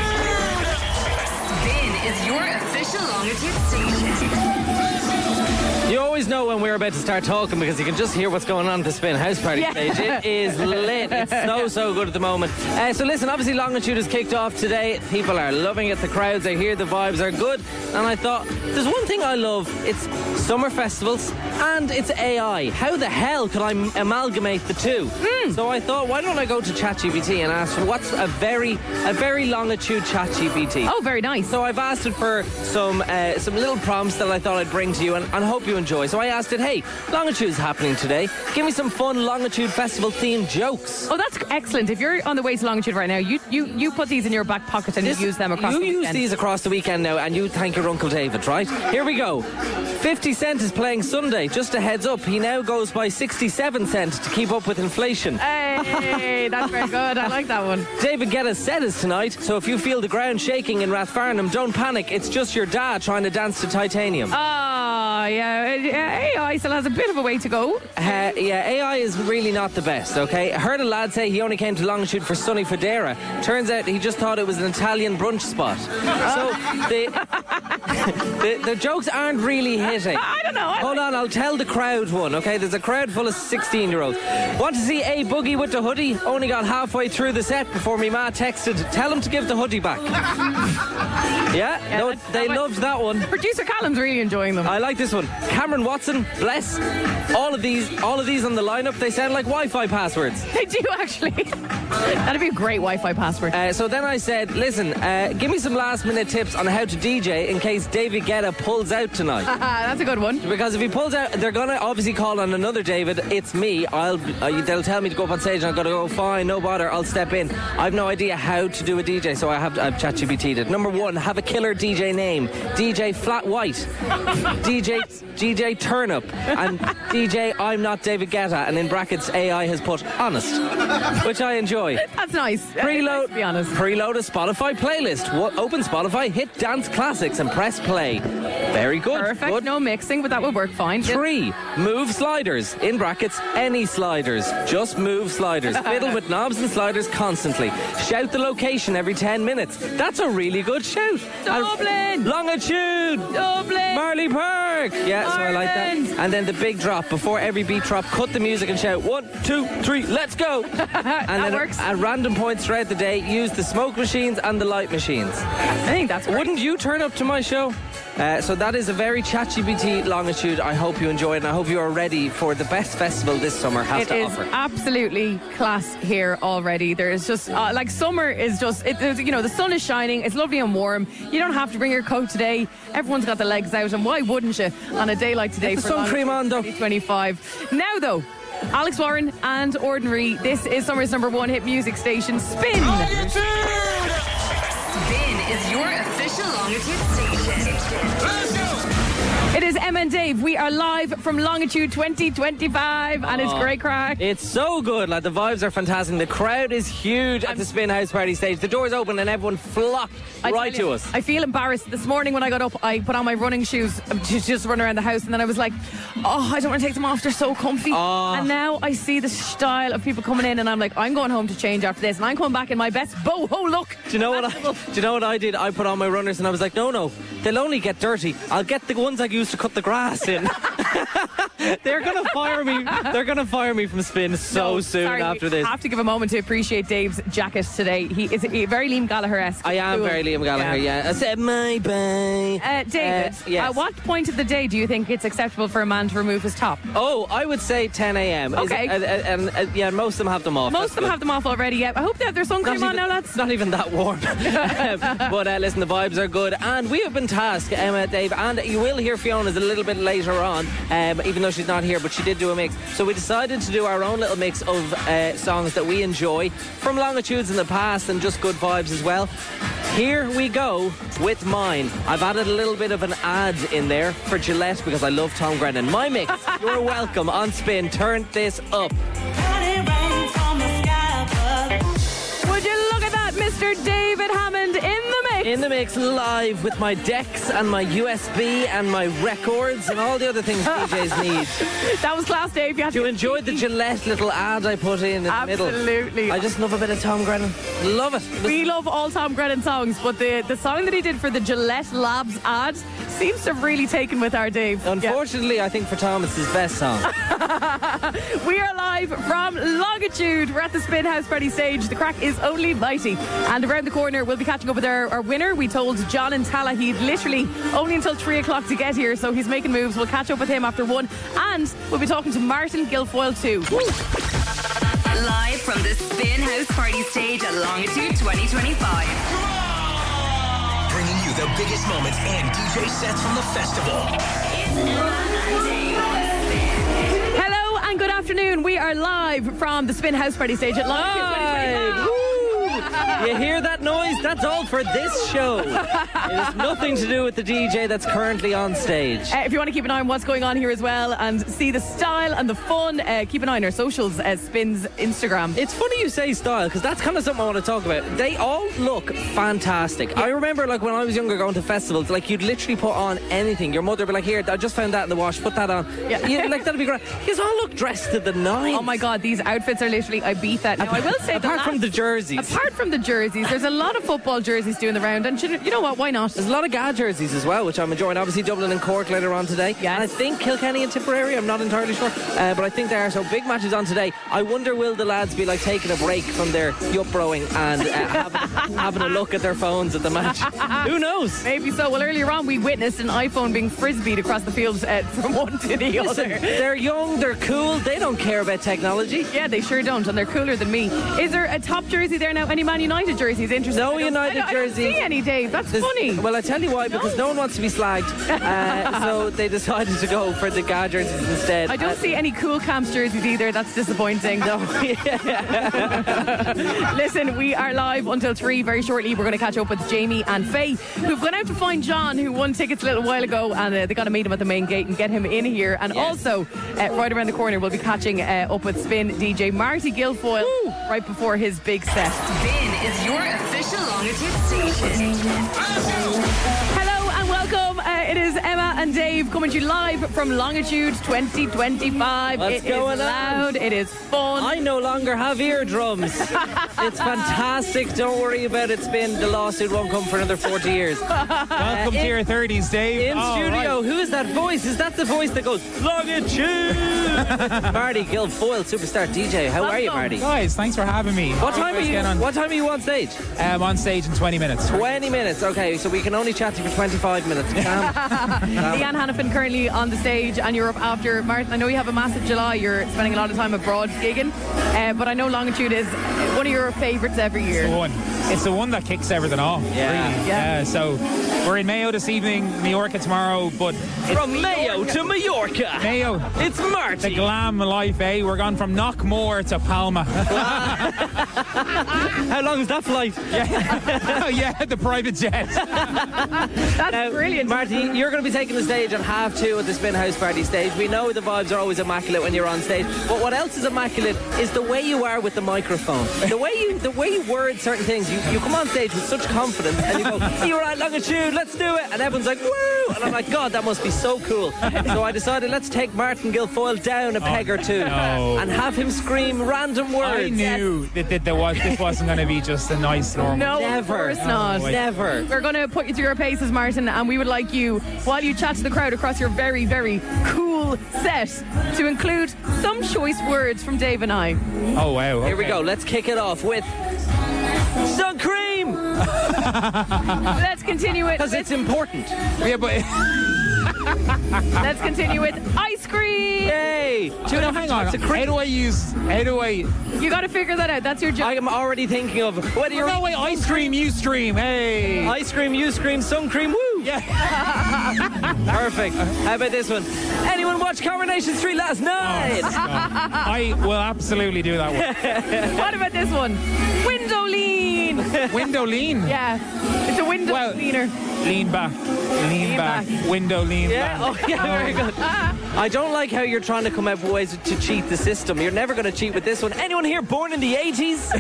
Speaker 1: Spin is your official longitude station.
Speaker 2: You always know when we're about to start talking because you can just hear what's going on at the Spin House Party
Speaker 4: Yeah.
Speaker 2: stage. It is lit. It's so, so good at the moment. Uh, so listen, obviously Longitude has kicked off today. People are loving it. The crowds are here. The vibes are good. And I thought, there's one thing I love. It's summer festivals and it's A I. How the hell could I m- amalgamate the two?
Speaker 4: Hmm.
Speaker 2: So I thought, why don't I go to ChatGPT and ask for what's a very, a very Longitude ChatGPT?
Speaker 4: Oh, very nice.
Speaker 2: So I've asked it for some uh, some little prompts that I thought I'd bring to you and, and hope you enjoy. So I asked it, hey, Longitude's happening today. Give me some fun Longitude Festival themed jokes.
Speaker 4: Oh, that's excellent. If you're on the way to Longitude right now, you you, you put these in your back pocket and
Speaker 2: This-
Speaker 4: you use them across
Speaker 2: you
Speaker 4: the
Speaker 2: use
Speaker 4: weekend.
Speaker 2: these across the weekend now and you thank your Uncle David, right? Here we go. fifty Cent is playing Sunday. Just a heads up, he now goes by sixty-seven cent to keep up with inflation.
Speaker 4: Hey, that's very good. I like that one.
Speaker 2: David Guetta's set is tonight, so if you feel the ground shaking in Rathfarnham, don't panic. It's just your dad trying to dance to Titanium.
Speaker 4: Oh, yeah. A I still has a bit of a way to go.
Speaker 2: Uh, yeah, A I is really not the best, okay? I heard a lad say he only came to Longitude for sunny Federa. Turns out he just thought it was an Italian brunch spot. So the, the the jokes aren't really hitting.
Speaker 4: I don't know. I
Speaker 2: Hold on, I'll tell the crowd one, okay? There's a crowd full of sixteen-year-olds. Want to see A Boogie with the hoodie? Only got halfway through the set before me ma texted, tell him to give the hoodie back. Yeah,
Speaker 4: Yeah,
Speaker 2: no,
Speaker 4: that-
Speaker 2: they
Speaker 4: that
Speaker 2: loved that one.
Speaker 4: Producer Callum's really enjoying them.
Speaker 2: I like this one. Cameron Watson, bless. All of these, all of these on the lineup, they sound like Wi-Fi passwords.
Speaker 4: They do, actually. That'd be a great Wi-Fi password.
Speaker 2: Uh, so then I said, listen, uh, give me some last-minute tips on how to D J in case David Guetta pulls out tonight.
Speaker 4: That's a good one.
Speaker 2: Because if he pulls out, they're gonna obviously call on another David. It's me. I'll. Uh, they'll tell me to go up on stage, and I've got to go. Fine, no bother. I'll step in. I've no idea how to do a D J, so I have. I've ChatGPT'd it. Number one, have a killer D J name. D J Flat White. D J D J Turnup, and D J I'm not David Guetta, and in brackets A I has put honest, which I enjoy. enjoy.
Speaker 4: That's nice.
Speaker 2: Preload,
Speaker 4: to be honest.
Speaker 2: Preload a Spotify playlist. Wo- Open Spotify, hit Dance Classics and press play. Very good.
Speaker 4: Perfect.
Speaker 2: Good.
Speaker 4: No mixing, but that would work fine.
Speaker 2: Three, move sliders. In brackets, any sliders. Just move sliders. Fiddle with knobs and sliders constantly. Shout the location every ten minutes. That's a really good shout.
Speaker 4: Dublin!
Speaker 2: Longitude!
Speaker 4: Dublin!
Speaker 2: Marley Park! Yeah, so I like that. And then the big drop. Before every beat drop, cut the music and shout, one, two, three, let's go! And
Speaker 4: that
Speaker 2: then
Speaker 4: works.
Speaker 2: At random points throughout the day, use the smoke machines and the light machines.
Speaker 4: I think that's great.
Speaker 2: Wouldn't you turn up to my show? Uh, so that is a very ChatGPT Longitude. I hope you enjoy it, and I hope you are ready for the best festival this summer has
Speaker 4: It
Speaker 2: to
Speaker 4: is
Speaker 2: offer.
Speaker 4: absolutely class here already. There is just uh, like summer is just it, there's- you know, the sun is shining. It's lovely and warm. You don't have to bring your coat today. Everyone's got the legs out, and why wouldn't you on a day like today?
Speaker 2: Get the
Speaker 4: for
Speaker 2: sun cream on, though.
Speaker 4: twenty twenty-five. Now though, Alex Warren and Ordinary. This is summer's number one hit music station. Spin.
Speaker 1: Spin is your official Longitude station. Let's go!
Speaker 4: It is Em and Dave. We are live from Longitude twenty twenty-five, and it's
Speaker 2: Oh,
Speaker 4: great crack.
Speaker 2: It's so good. Like, the vibes are fantastic. The crowd is huge at the Spin House Party stage. The doors open and everyone flocked
Speaker 4: I
Speaker 2: right
Speaker 4: tell
Speaker 2: to
Speaker 4: you,
Speaker 2: us.
Speaker 4: I feel embarrassed. This morning when I got up, I put on my running shoes to just run around the house, and then I was like, oh, I don't want to take them off. They're so comfy.
Speaker 2: Oh.
Speaker 4: And now I see the style of people coming in, and I'm like, I'm going home to change after this, and I'm coming back in my best boho look.
Speaker 2: Do you know what I, do you know what I did? I put on my runners and I was like, no, no, they'll only get dirty. I'll get the ones I used to cut the grass in. They're gonna fire me. They're gonna fire me from Spin so
Speaker 4: No,
Speaker 2: soon
Speaker 4: sorry,
Speaker 2: after
Speaker 4: we
Speaker 2: this.
Speaker 4: have to give a moment to appreciate Dave's jacket today. He is he, very Liam Gallagher-esque.
Speaker 2: I am
Speaker 4: Cool.
Speaker 2: very Liam Gallagher. Yeah, I said my bye.
Speaker 4: Uh, David,
Speaker 2: Uh, yes.
Speaker 4: at what point of the day do you think it's acceptable for a man to remove his top?
Speaker 2: Oh, I would say ten a.m. Is
Speaker 4: Okay.
Speaker 2: it- uh, uh, and uh, yeah, most of them have them off.
Speaker 4: Most
Speaker 2: That's
Speaker 4: of them
Speaker 2: good.
Speaker 4: have them off already. Yeah, I hope they have their sun
Speaker 2: Not
Speaker 4: cream on
Speaker 2: even-
Speaker 4: now, lads.
Speaker 2: It's not even that warm. but uh, listen, the vibes are good. And we have been tasked, Emma, Dave, and you will hear Fiona's a little bit later on, um, even though she's not here, but she did do a mix. So we decided to do our own little mix of uh, songs that we enjoy from Longitudes in the past and just good vibes as well. Here we go with mine. I've added a little bit of an ad in there for Gillette because I love Tom Grennan. My mix, you're welcome on Spin. Turn this up.
Speaker 4: Would you look at that, Mister David Hammond in the mix?
Speaker 2: In the mix live with my decks and my U S B and my records and all the other things D Js need.
Speaker 4: That was class, Dave. You had
Speaker 2: Do you
Speaker 4: to
Speaker 2: enjoy the Gillette little ad I put in in the middle?
Speaker 4: Absolutely.
Speaker 2: I just love a bit of Tom Grennan. Love it.
Speaker 4: We love all Tom Grennan songs, but the, the song that he did for the Gillette Labs ad seems to have really taken with our Dave.
Speaker 2: Unfortunately, I think for Tom it's his best song.
Speaker 4: We are live from Longitude. We're at the Spin House Party stage. The crack is only mighty. And around the corner, we'll be catching up with our, our winner. We told John and Tala he'd literally only until three o'clock to get here, so he's making moves. We'll catch up with him after one. And we'll be talking to Martin Guilfoyle too.
Speaker 1: Live from the Spin House Party stage at Longitude twenty twenty-five.
Speaker 8: Bringing you the biggest moments and D J sets from the festival.
Speaker 4: Hello and good afternoon. We are live from the Spin House Party stage at Longitude twenty twenty-five.
Speaker 2: Woo! You hear that noise? That's all for this show. It has nothing to do with the D J that's currently on stage.
Speaker 4: Uh, if you want to keep an eye on what's going on here as well and see the style and the fun, uh, keep an eye on our socials, uh, Spin's Instagram.
Speaker 2: It's funny you say style because that's kind of something I want to talk about. They all look fantastic. I remember, like, when I was younger going to festivals, like, you'd literally put on anything. Your mother would be like, here, I just found that in the wash, put that on.
Speaker 4: Yeah.
Speaker 2: You, like, that'd be great. You all look dressed to the nines.
Speaker 4: Oh my God, these outfits are literally Ibiza. Now, I will say, the
Speaker 2: apart
Speaker 4: last-
Speaker 2: from the jerseys.
Speaker 4: Apart from the jerseys, there's a lot of football jerseys doing the round, and you you know what? Why not?
Speaker 2: There's a lot of G A jerseys as well, which I'm enjoying. Obviously, Dublin and Cork later on today.
Speaker 4: Yes.
Speaker 2: And I think Kilkenny and Tipperary, I'm not entirely sure. Uh, but I think they are. So big matches on today. I wonder, will the lads be like taking a break from their yup rowing and uh, having, having a look at their phones at the match? Who knows?
Speaker 4: Maybe so. Well, earlier on, we witnessed an iPhone being frisbeed across the field uh, from one to the
Speaker 2: Listen,
Speaker 4: other.
Speaker 2: they're young, they're cool, they don't care about technology.
Speaker 4: Yeah, they sure don't, and they're cooler than me. Is there a top jersey there now? Any Man Man United jerseys. Interesting.
Speaker 2: No
Speaker 4: I don't-
Speaker 2: United
Speaker 4: I don't,
Speaker 2: jerseys.
Speaker 4: I don't see any, Dave. That's
Speaker 2: There's-
Speaker 4: funny.
Speaker 2: Well, I tell you why, because no one wants to be slagged. Uh, so they decided to go for the G A jerseys instead.
Speaker 4: I don't
Speaker 2: Uh,
Speaker 4: see any Cool Camps jerseys either. That's disappointing.
Speaker 2: No.
Speaker 4: Listen, we are live until three. Very shortly, we're going to catch up with Jamie and Faye, who've gone out to find John, who won tickets a little while ago, and uh, they got to meet him at the main gate and get him in here. And also, uh, right around the corner, we'll be catching uh, up with Spin D J Marty Guilfoyle right before his big set.
Speaker 1: Spin is your official Longitude station.
Speaker 4: Hello and welcome. Uh, it is Emma and Dave coming to you live from Longitude twenty twenty-five.
Speaker 2: What's
Speaker 4: It is
Speaker 2: going on?
Speaker 4: loud. It is fun.
Speaker 2: I no longer have eardrums. It's fantastic. Don't worry about it, Spin. The lawsuit won't come for another forty years.
Speaker 14: Welcome to your thirties, Dave.
Speaker 2: In
Speaker 14: Oh,
Speaker 2: studio,
Speaker 14: right.
Speaker 2: who is that voice? Is that the voice that goes, Longitude? Marty Guilfoyle, superstar D J. How are you,
Speaker 4: Welcome.
Speaker 2: Marty?
Speaker 14: Guys, thanks for having me.
Speaker 2: What time are
Speaker 14: Let's
Speaker 2: you
Speaker 14: get on.
Speaker 2: What time are you on stage?
Speaker 14: I'm on stage in twenty minutes.
Speaker 2: twenty minutes. Okay, so we can only chat to you for twenty-five minutes. Calm.
Speaker 4: Leanne Hannafin currently on the stage, and you're up after Martin. I know you have a massive July. You're spending a lot of time abroad gigging, uh, but I know Longitude is one of your favourites every year.
Speaker 14: The one. It's the one that kicks everything off.
Speaker 2: Yeah.
Speaker 14: Really.
Speaker 4: Yeah.
Speaker 14: Uh, so we're in Mayo this evening, Mallorca tomorrow, but
Speaker 2: From Mayo to Mallorca.
Speaker 14: Mayo.
Speaker 2: It's
Speaker 14: The
Speaker 2: Marty.
Speaker 14: glam life, eh? We're gone from Knockmore to Palma.
Speaker 2: How long is that flight?
Speaker 14: oh yeah, the private jet.
Speaker 4: That's
Speaker 2: Now,
Speaker 4: brilliant.
Speaker 2: Marty, you're going to be taking the stage at half two at the Spin House Party stage. We know the vibes are always immaculate when you're on stage, but what else is immaculate is the way you are with the microphone. The way you, the way you word certain things. You, you come on stage with such confidence, and you go, "You're right, Longitude, let's do it," and everyone's like, "Woo!" And I'm like, "God, that must be so cool." So I decided let's take Martin Guilfoyle down a peg or two
Speaker 14: no.
Speaker 2: and have him scream random words.
Speaker 14: I knew that, that there was this wasn't going to be just a nice normal.
Speaker 4: No,
Speaker 2: Never.
Speaker 4: of course not.
Speaker 14: No, I-
Speaker 2: Never.
Speaker 4: We're going to put you through your paces, Martin, and we would like you, while you chat to the crowd across your very, very cool set, to include some choice words from Dave and I.
Speaker 14: Oh wow.
Speaker 2: Here we
Speaker 14: okay.
Speaker 2: go. Let's kick it off with sun cream
Speaker 4: Let's continue it.
Speaker 2: because it's important.
Speaker 14: Yeah, but
Speaker 4: Let's continue with ice cream.
Speaker 2: Yay!
Speaker 14: Dude, now, hang on.
Speaker 2: It's a
Speaker 14: How
Speaker 2: cream.
Speaker 14: do I use? How do I?
Speaker 4: You got to figure that out. That's your job.
Speaker 2: I am already thinking of whether you're
Speaker 14: No way. Ice cream, you stream. Hey.
Speaker 2: ice cream, you scream, sun cream, woo!
Speaker 14: Yeah.
Speaker 2: Perfect. How about this one? Anyone watch Coronation Street last night?
Speaker 14: I will absolutely do that one.
Speaker 4: What about this one? Window lean.
Speaker 14: Window lean.
Speaker 4: Yeah, it's a window
Speaker 14: Well-
Speaker 4: cleaner.
Speaker 14: Lean back. Lean,
Speaker 4: Lean
Speaker 14: back.
Speaker 4: back.
Speaker 14: Window lean
Speaker 2: Yeah.
Speaker 14: back.
Speaker 2: Oh, yeah. Very good. I don't like how you're trying to come up with ways to cheat the system. You're never going to cheat with this one. Anyone here born in the eighties?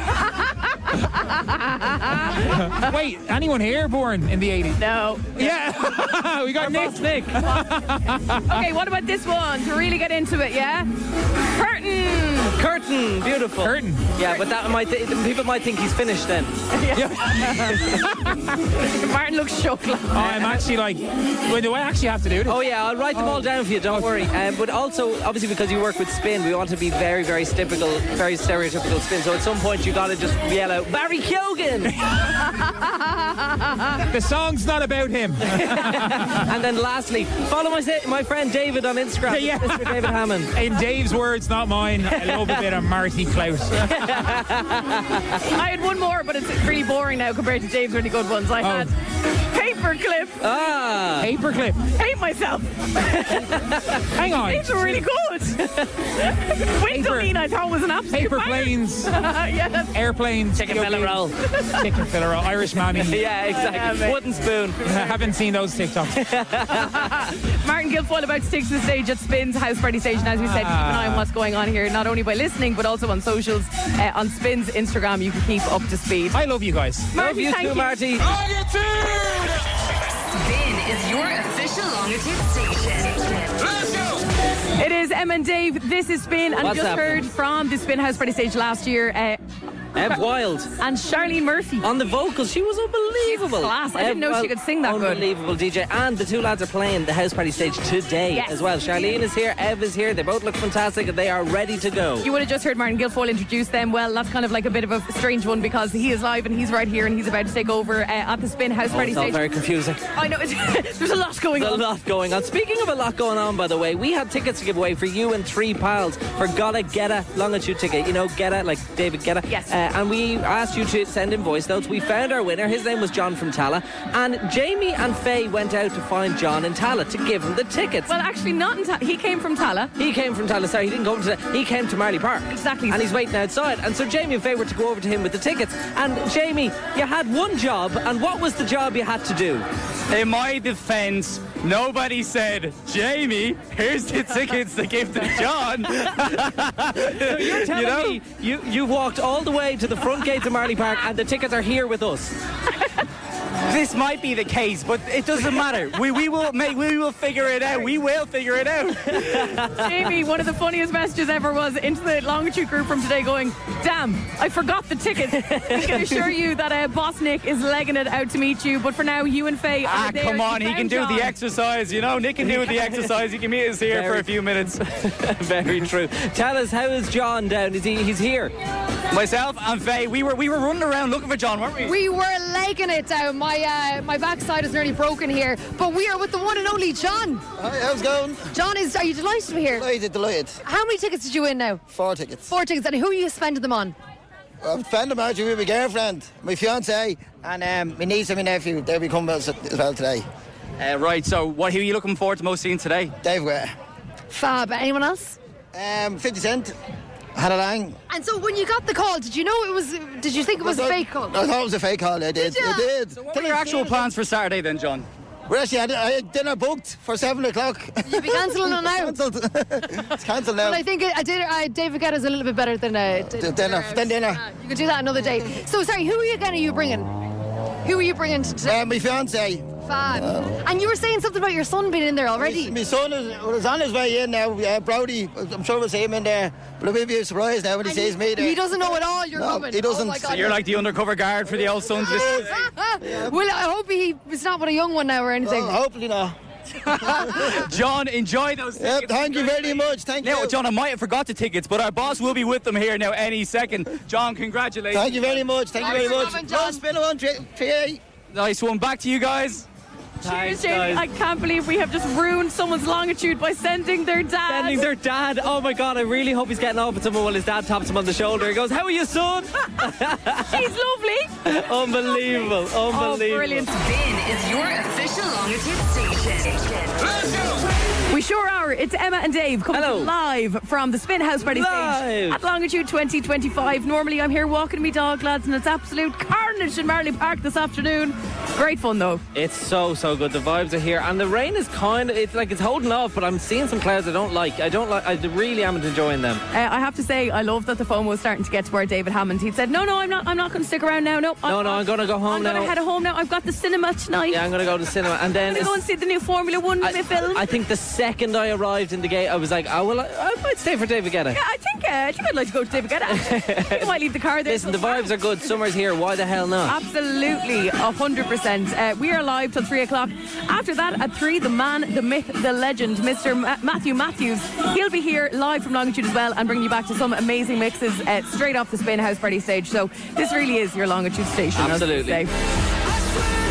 Speaker 14: Wait, anyone here born in the eighties?
Speaker 4: No.
Speaker 14: Yeah. we got Nick.
Speaker 2: Nick.
Speaker 4: Okay, what about this one? To really get into it, yeah? Curtain.
Speaker 2: Curtain. Beautiful.
Speaker 14: Curtain.
Speaker 2: Yeah, but that might th- people might think he's finished then.
Speaker 4: Martin looks shocked.
Speaker 14: Oh, I'm actually like, wait, do I actually have to do this?
Speaker 2: Oh yeah, I'll write them all down for you. Don't worry. Um, but also, obviously, because you work with Spin, we want to be very, very typical, very stereotypical Spin. So at some point, you got to just yell out Barry Keoghan,
Speaker 14: The song's not about him.
Speaker 2: and then lastly, follow my sa- my friend David on Instagram,
Speaker 14: Yeah.
Speaker 2: Mister David Hammond.
Speaker 14: In Dave's words, not mine. I love a bit of Marty Clout.
Speaker 4: I had one more, but it's really boring now compared to Dave's really good ones. I had paperclip.
Speaker 2: Ah,
Speaker 14: Paperclip.
Speaker 4: Hate myself.
Speaker 14: Hang on.
Speaker 4: These are really good. Window lean, I thought was an absolute
Speaker 14: Paper
Speaker 4: banger.
Speaker 14: planes.
Speaker 4: Yes.
Speaker 14: Airplanes.
Speaker 2: chicken fella roll.
Speaker 14: Chicken filler roll. Irish mammy.
Speaker 2: Yeah, exactly.
Speaker 4: mate.
Speaker 2: Wooden spoon.
Speaker 14: I haven't seen those TikToks.
Speaker 4: Martin Guilfoyle about to take to the stage at Spin's House Party Station. As we said, keep an eye on what's going on here, not only by listening, but also on socials. Uh, on Spin's Instagram, you can keep up to speed.
Speaker 14: I love you guys.
Speaker 2: Love you
Speaker 4: thank
Speaker 2: too,
Speaker 4: you.
Speaker 2: Marty.
Speaker 1: Spin is your official Longitude station. Let's go!
Speaker 4: It is Em and Dave. This is Spin, and
Speaker 2: What's
Speaker 4: just
Speaker 2: happening?
Speaker 4: heard from the Spin House Party stage last year. Uh,
Speaker 2: Ev Wild.
Speaker 4: and Charlene Murphy.
Speaker 2: On the vocals, she was unbelievable.
Speaker 4: She's class. I didn't know she could sing that good.
Speaker 2: Unbelievable D J. And the two lads are playing the house party stage today
Speaker 4: Yes.
Speaker 2: as well. Charlene is here, Ev is here. They both look fantastic and they are ready to go.
Speaker 4: You would have just heard Martin Guilfoyle introduce them. Well, that's kind of like a bit of a strange one because he is live and he's right here and he's about to take over uh, at the Spin House
Speaker 2: Oh,
Speaker 4: Party
Speaker 2: it's all
Speaker 4: stage.
Speaker 2: very confusing.
Speaker 4: I know, it's, there's a lot going
Speaker 2: There's a
Speaker 4: on.
Speaker 2: lot going on. Speaking of a lot going on, by the way, we had tickets to give away for you and three pals for Gotta Getta Longitude ticket. You know, Getta, like David Guetta.
Speaker 4: Yes.
Speaker 2: Uh, and we asked you to send in voice notes. We found our winner. His name was John from Tala, and Jamie and Faye went out to find John in Tala to give him the tickets.
Speaker 4: Well, actually, not in Tala. He came from Tala.
Speaker 2: He came from Tala. Sorry, he didn't come to. He came to Marley Park.
Speaker 4: Exactly.
Speaker 2: And he's waiting outside. And so Jamie and Faye were to go over to him with the tickets. And Jamie, you had one job, and what was the job you had to do?
Speaker 5: In my defence, nobody said, Jamie, here's the tickets to give to John.
Speaker 2: So you're telling
Speaker 5: You know?
Speaker 2: me you, you walked all the way to the front gates of Marley Park and the tickets are here with us?
Speaker 5: This might be the case, but it doesn't matter. We we will make we will figure it out. We will figure it out.
Speaker 4: Jamie, one of the funniest messages ever was into the Longitude group from today going, damn, I forgot the tickets. I can assure you that uh, Boss Nick is legging it out to meet you, but for now, you and Faye are
Speaker 5: Ah,
Speaker 4: there.
Speaker 5: come on,
Speaker 4: You
Speaker 5: he can
Speaker 4: found
Speaker 5: do
Speaker 4: John.
Speaker 5: the exercise, you know. Nick can do the exercise. He can meet us here for
Speaker 2: Very-
Speaker 5: a few minutes.
Speaker 2: Very true. Tell us, how is John down? Is he? He's here.
Speaker 5: Myself and Faye, we were we were running around looking for John, weren't we?
Speaker 6: We were legging it down. My uh, my backside is nearly broken here, but we are with the one and only John.
Speaker 15: Hi, how's it going?
Speaker 6: John, is are you delighted to be here?
Speaker 15: Delighted, delighted.
Speaker 6: How many tickets did you win now?
Speaker 15: Four tickets.
Speaker 6: Four tickets, and who are you spending them on?
Speaker 15: I'm spending them actually with my girlfriend, my fiance, and um, my niece and my nephew. They'll be coming as as well today.
Speaker 5: Uh, right, so what who are you looking forward to most seeing today?
Speaker 15: Dave Guetta.
Speaker 6: Fab. Anyone else?
Speaker 15: Um, fifty Cent. Had a lang.
Speaker 6: And so when you got the call, did you know it was? Did you think it was a fake call?
Speaker 15: I thought it was a fake call. I did.
Speaker 6: Did ya?
Speaker 15: I did.
Speaker 5: So what are your actual plans for Saturday then, John?
Speaker 15: Well, actually, I had, I had dinner booked for seven o'clock.
Speaker 6: You'll be cancelling it now.
Speaker 15: Cancelled. It's cancelled now.
Speaker 6: Well, I think I did. I, David Guetta's a little bit better than uh, d-
Speaker 15: D- dinner. Then dinner.
Speaker 6: You can do that another day. So sorry, who are you again? Are you bringing? Who are you bringing to today?
Speaker 15: Uh, my fiance.
Speaker 6: Fab. And you were saying something about your son being in there already.
Speaker 15: My son is, was on his way in now. Uh, Brody, I'm sure we'll see him in there. But he'll be a surprise now when he
Speaker 6: And
Speaker 15: sees me there.
Speaker 6: He doesn't know at all you're
Speaker 15: No,
Speaker 6: coming.
Speaker 15: he doesn't.
Speaker 6: Oh my God.
Speaker 5: So you're like the undercover guard for the old son's list.
Speaker 6: Well, I hope he is not with a young one now or anything.
Speaker 15: Oh, hopefully not.
Speaker 5: John, enjoy those
Speaker 15: Yep,
Speaker 5: tickets.
Speaker 15: thank you very much. Thank
Speaker 5: Now,
Speaker 15: you.
Speaker 5: John, I might have forgot the tickets, but our boss will be with them here now any second. John, congratulations.
Speaker 15: Thank you very much. Thank
Speaker 6: Thanks
Speaker 15: you very
Speaker 6: for
Speaker 15: much.
Speaker 6: coming, John.
Speaker 15: One spin on three, three.
Speaker 5: Nice one. Back to you guys.
Speaker 4: Cheers, Jamie. I can't believe we have just ruined someone's Longitude by sending their dad.
Speaker 2: Sending their dad. Oh my God, I really hope he's getting off with someone while his dad taps him on the shoulder. He goes, "How are you, son?"
Speaker 4: She's lovely.
Speaker 2: Unbelievable.
Speaker 4: Oh,
Speaker 2: Unbelievable.
Speaker 4: brilliant.
Speaker 1: Spin is your official Longitude station.
Speaker 4: We sure are. It's Emma and Dave coming
Speaker 2: Hello.
Speaker 4: live from the Spin House Party
Speaker 2: Live.
Speaker 4: stage at Longitude twenty twenty-five. Normally I'm here walking me dog, lads, and it's absolute carnage in Marley Park this afternoon. Great fun though.
Speaker 2: It's so, so good. The vibes are here. And the rain is kind of, it's like it's holding off, but I'm seeing some clouds I don't like. I don't like, I really am enjoying them.
Speaker 4: Uh, I have to say, I love that the phone was starting to get to where David Hammond. He'd said, no, no, I'm not I'm not going to stick around now. No,
Speaker 2: No, no, I'm going to go home
Speaker 4: I'm
Speaker 2: now.
Speaker 4: going to head home now. I've got the cinema tonight.
Speaker 2: Yeah, I'm going to go to the cinema. And then
Speaker 4: I'm going to go and see the new Formula One
Speaker 2: I,
Speaker 4: film.
Speaker 2: I think the second I arrived in the gate, I was like, oh, well, I, I might stay for David Guetta.
Speaker 4: yeah, I think, uh, I think I'd like to go to David Guetta. I think I might leave the car there.
Speaker 2: Listen, the vibes are good. Summer's here. Why the hell not?
Speaker 4: Absolutely, one hundred percent. Uh, we are live till three o'clock. After that, at three, the man, the myth, the legend, Mister Ma- Matthew Matthews. He'll be here live from Longitude as well and bring you back to some amazing mixes uh, straight off the Spin House Party stage. So this really is your Longitude station. as we
Speaker 2: Absolutely.
Speaker 4: say.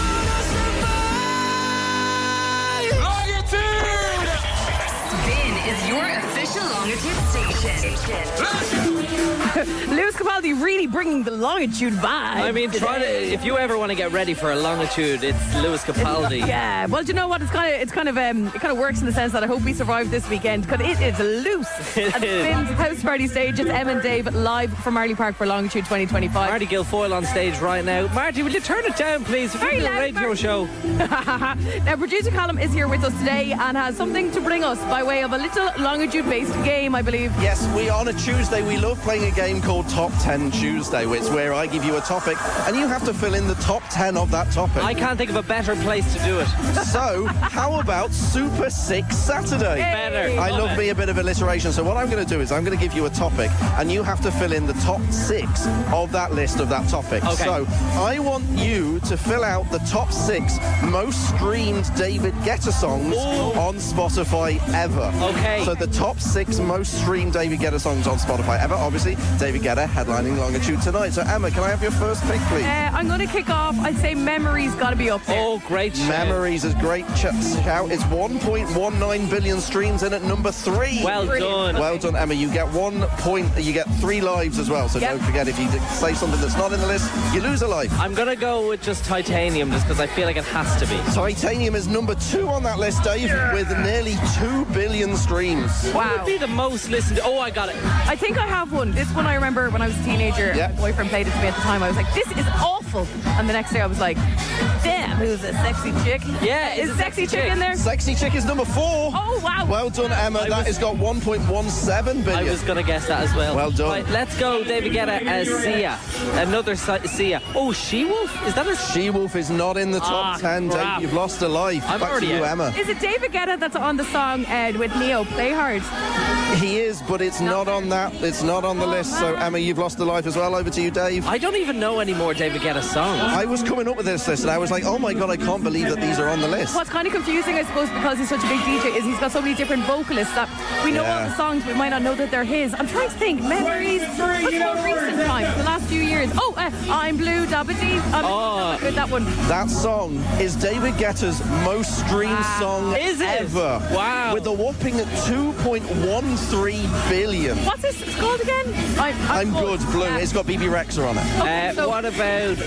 Speaker 1: Spin is your official Longitude station.
Speaker 4: Lewis Capaldi really bringing the Longitude vibe.
Speaker 2: I mean, try to, if you ever want to get ready for a longitude, it's Lewis Capaldi.
Speaker 4: Yeah, well, do you know what? It's kind of, it's kind of, um, it kind of works in the sense that I hope we survive this weekend because it is loose
Speaker 2: It
Speaker 4: at the
Speaker 2: is.
Speaker 4: Spin's House Party stage. It's Em and Dave live from Marley Park for Longitude twenty twenty-five.
Speaker 2: Marty Guilfoyle on stage right now. Marty, will you turn it down, please?
Speaker 4: Very
Speaker 2: It's a
Speaker 4: loud,
Speaker 2: radio
Speaker 4: Marty.
Speaker 2: show.
Speaker 4: Now, producer Callum is here with us today and has something to bring us by way of a little Longitude-based game, I believe.
Speaker 16: Yes, we on a Tuesday we love playing a game called Top ten Tuesday, which is where I give you a topic and you have to fill in the top ten of that topic.
Speaker 2: I can't think of a better place to do it.
Speaker 16: So, how about Super Six Saturday?
Speaker 2: Better.
Speaker 16: I love me a bit of alliteration, so what I'm going to do is I'm going to give you a topic and you have to fill in the top six of that list of that topic.
Speaker 2: Okay.
Speaker 16: So, I want you to fill out the top six most streamed David Guetta songs
Speaker 2: Ooh.
Speaker 16: on Spotify ever.
Speaker 2: Okay.
Speaker 16: So the top six most streamed David Guetta songs on Spotify ever. Obviously, David Guetta headlining Longitude tonight. So, Emma, can I have your first pick, please?
Speaker 4: Uh, I'm going to kick off. I'd say Memories got to be up there.
Speaker 2: Oh, great shout.
Speaker 16: Memories is great ch- shout. It's one point one nine billion streams in at number three.
Speaker 2: Well done.
Speaker 16: Well done, Emma. You get one point. You get three lives as well. So
Speaker 4: Yep.
Speaker 16: don't forget, if you d- say something that's not in the list, you lose a life.
Speaker 2: I'm going to go with just Titanium just because I feel like it has to be.
Speaker 16: Titanium is number two on that list, Dave, with nearly two billion streams.
Speaker 2: What would be the most listened to? Oh, I got it.
Speaker 4: I think I have one. This one I remember when I was a teenager.
Speaker 16: Yeah.
Speaker 4: My boyfriend played it to me at the time. I was like, this is awful. And the next day I was like, damn, who's a sexy chick?
Speaker 2: Yeah,
Speaker 4: Is
Speaker 2: it's a
Speaker 4: sexy
Speaker 2: sexy
Speaker 4: chick
Speaker 2: chick.
Speaker 4: in there?
Speaker 16: Sexy Chick is number four.
Speaker 4: Oh, wow.
Speaker 16: Well done, Emma.
Speaker 2: I
Speaker 16: That
Speaker 2: was-
Speaker 16: has got one point one seven
Speaker 2: I
Speaker 16: billion.
Speaker 2: was going to guess that as well.
Speaker 16: Well done.
Speaker 2: Right, let's go, David Guetta as Sia. Another Si- Sia. Oh, She-Wolf? Is that a...
Speaker 16: She-Wolf is not in the top
Speaker 2: Ah,
Speaker 16: ten,
Speaker 2: crap.
Speaker 16: Dave. You've lost a life.
Speaker 2: I'm
Speaker 16: Back
Speaker 2: already
Speaker 16: to you,
Speaker 2: out.
Speaker 16: Emma.
Speaker 4: Is it David Guetta that's on the song uh, with Neo, Play Hard?
Speaker 16: He is, but it's not on that. It's not on the list. So, Emma, you've lost a life as well. Over to you, Dave.
Speaker 2: I don't even know any more David Guetta songs.
Speaker 16: I was coming up with this list, and I was like, oh my God, I can't believe that these are on the list.
Speaker 4: What's kind of confusing, I suppose, because he's such a big D J, is he's got so many different vocalists that we know
Speaker 16: Yeah.
Speaker 4: all the songs, but we might not know that they're his. I'm trying to think. Memories. What's more recent times? The last few years. Oh, uh, I'm Blue, Dabba Dee. I'm
Speaker 2: Oh.
Speaker 4: good, that one.
Speaker 16: That song is David Guetta's most streamed song
Speaker 2: Is it?
Speaker 16: ever.
Speaker 2: Wow.
Speaker 16: With a whopping two point one three billion.
Speaker 4: What's this called again? I'm,
Speaker 16: I'm good, Blue.
Speaker 4: Yeah.
Speaker 16: It's got B B Rexha on it.
Speaker 4: Okay,
Speaker 2: Uh,
Speaker 4: so-
Speaker 2: what about...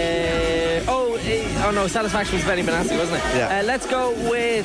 Speaker 2: Uh, oh, uh, oh, no, Satisfaction was Benny Benassi, wasn't it?
Speaker 16: Yeah.
Speaker 2: Uh, let's go with...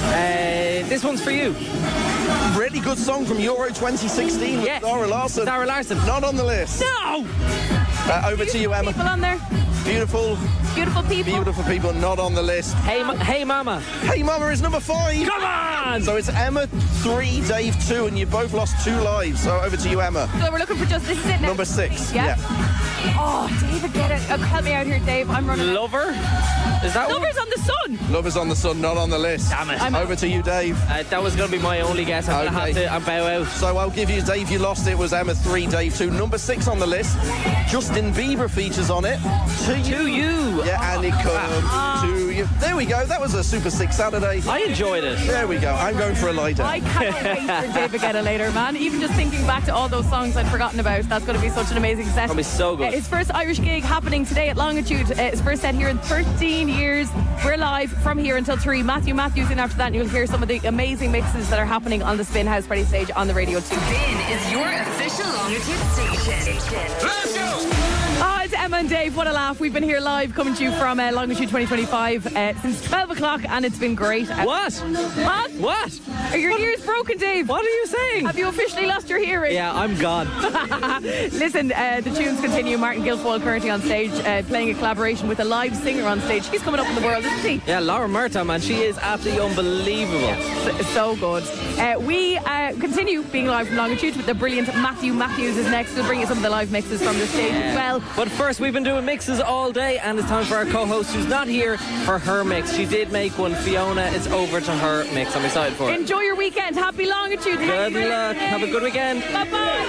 Speaker 2: Uh, this one's for you.
Speaker 16: Really good song from Euro twenty sixteen with
Speaker 2: Yes.
Speaker 16: Zara Larsson.
Speaker 2: Zara Larsson.
Speaker 16: Not on the list.
Speaker 2: No!
Speaker 16: Uh, over to you, Emma.
Speaker 4: People on there.
Speaker 16: Beautiful,
Speaker 4: Beautiful people.
Speaker 16: beautiful people not on the list.
Speaker 2: Hey, ma- hey, Mama.
Speaker 16: Hey Mama is number five.
Speaker 2: Come on!
Speaker 16: So it's Emma three, Dave two, and you both lost two lives. So over to you, Emma.
Speaker 4: So we're looking for just this is it now.
Speaker 16: Number six.
Speaker 4: Yeah. Oh, David, get it. Oh, help me out here, Dave. I'm running.
Speaker 2: Lover? Is that one?
Speaker 4: Lovers on the Sun.
Speaker 16: Lovers on the Sun, not on the list.
Speaker 2: Damn it.
Speaker 4: I'm
Speaker 16: Over to you, Dave.
Speaker 2: Uh, that was going to be my only guess. I'm going to
Speaker 16: Okay.
Speaker 2: have to I'm bow out.
Speaker 16: So I'll give you, Dave, you lost. It was Emma three, Dave two. Number six on the list. Justin Bieber features on it. To you.
Speaker 2: To you.
Speaker 16: Yeah, and it comes to you. There we go. That was a Super Six Saturday.
Speaker 2: I enjoyed it.
Speaker 16: There we go. I'm going for a lie down.
Speaker 4: I can't wait for David Guetta later, man. Even just thinking back to all those songs I'd forgotten about, that's going to be such an amazing set.
Speaker 2: That'll be so good.
Speaker 4: Uh, his first Irish gig happening today at Longitude. Uh, his first set here in thirteen years. We're live from here until three. Matthew Matthews in after that, and you'll hear some of the amazing mixes that are happening on the Spin House Party stage on the radio too.
Speaker 1: Spin is your official Longitude station.
Speaker 8: Let's go!
Speaker 4: Oh, it's Emma and Dave. What a laugh. We've been here live coming to you from uh, Longitude twenty twenty-five uh, since twelve o'clock, and it's been great. Uh,
Speaker 2: What?
Speaker 4: What?
Speaker 2: What?
Speaker 4: Are your ears broken, Dave?
Speaker 2: What are you saying?
Speaker 4: Have you officially lost your hearing?
Speaker 2: Yeah, I'm gone.
Speaker 4: Listen, uh, the tunes continue. Martin Guilfoyle currently on stage, uh, playing a collaboration with a live singer on stage. He's coming up in the world, isn't he?
Speaker 2: Yeah, Laura Murtaugh, man, she is absolutely unbelievable.
Speaker 4: So, so good. Uh, we uh, continue being live from Longitude with the brilliant Matthew Matthews is next. We'll bring you some of the live mixes from the stage as well.
Speaker 2: But first, we've been doing mixes all day, and it's time for our co-host who's not here for her mix. She did make one. Fiona, it's over to her mix. I'm excited for it.
Speaker 4: Enjoy your weekend. Happy Longitude.
Speaker 2: Good luck. Have a good weekend.
Speaker 4: Bye-bye.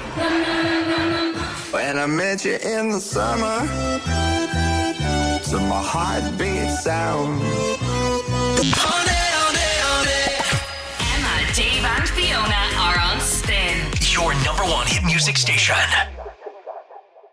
Speaker 11: When I met you in the summer, to my heartbeat sound.
Speaker 1: Emma, Dave, and Fiona are on Spin.
Speaker 8: Your number one hit music station.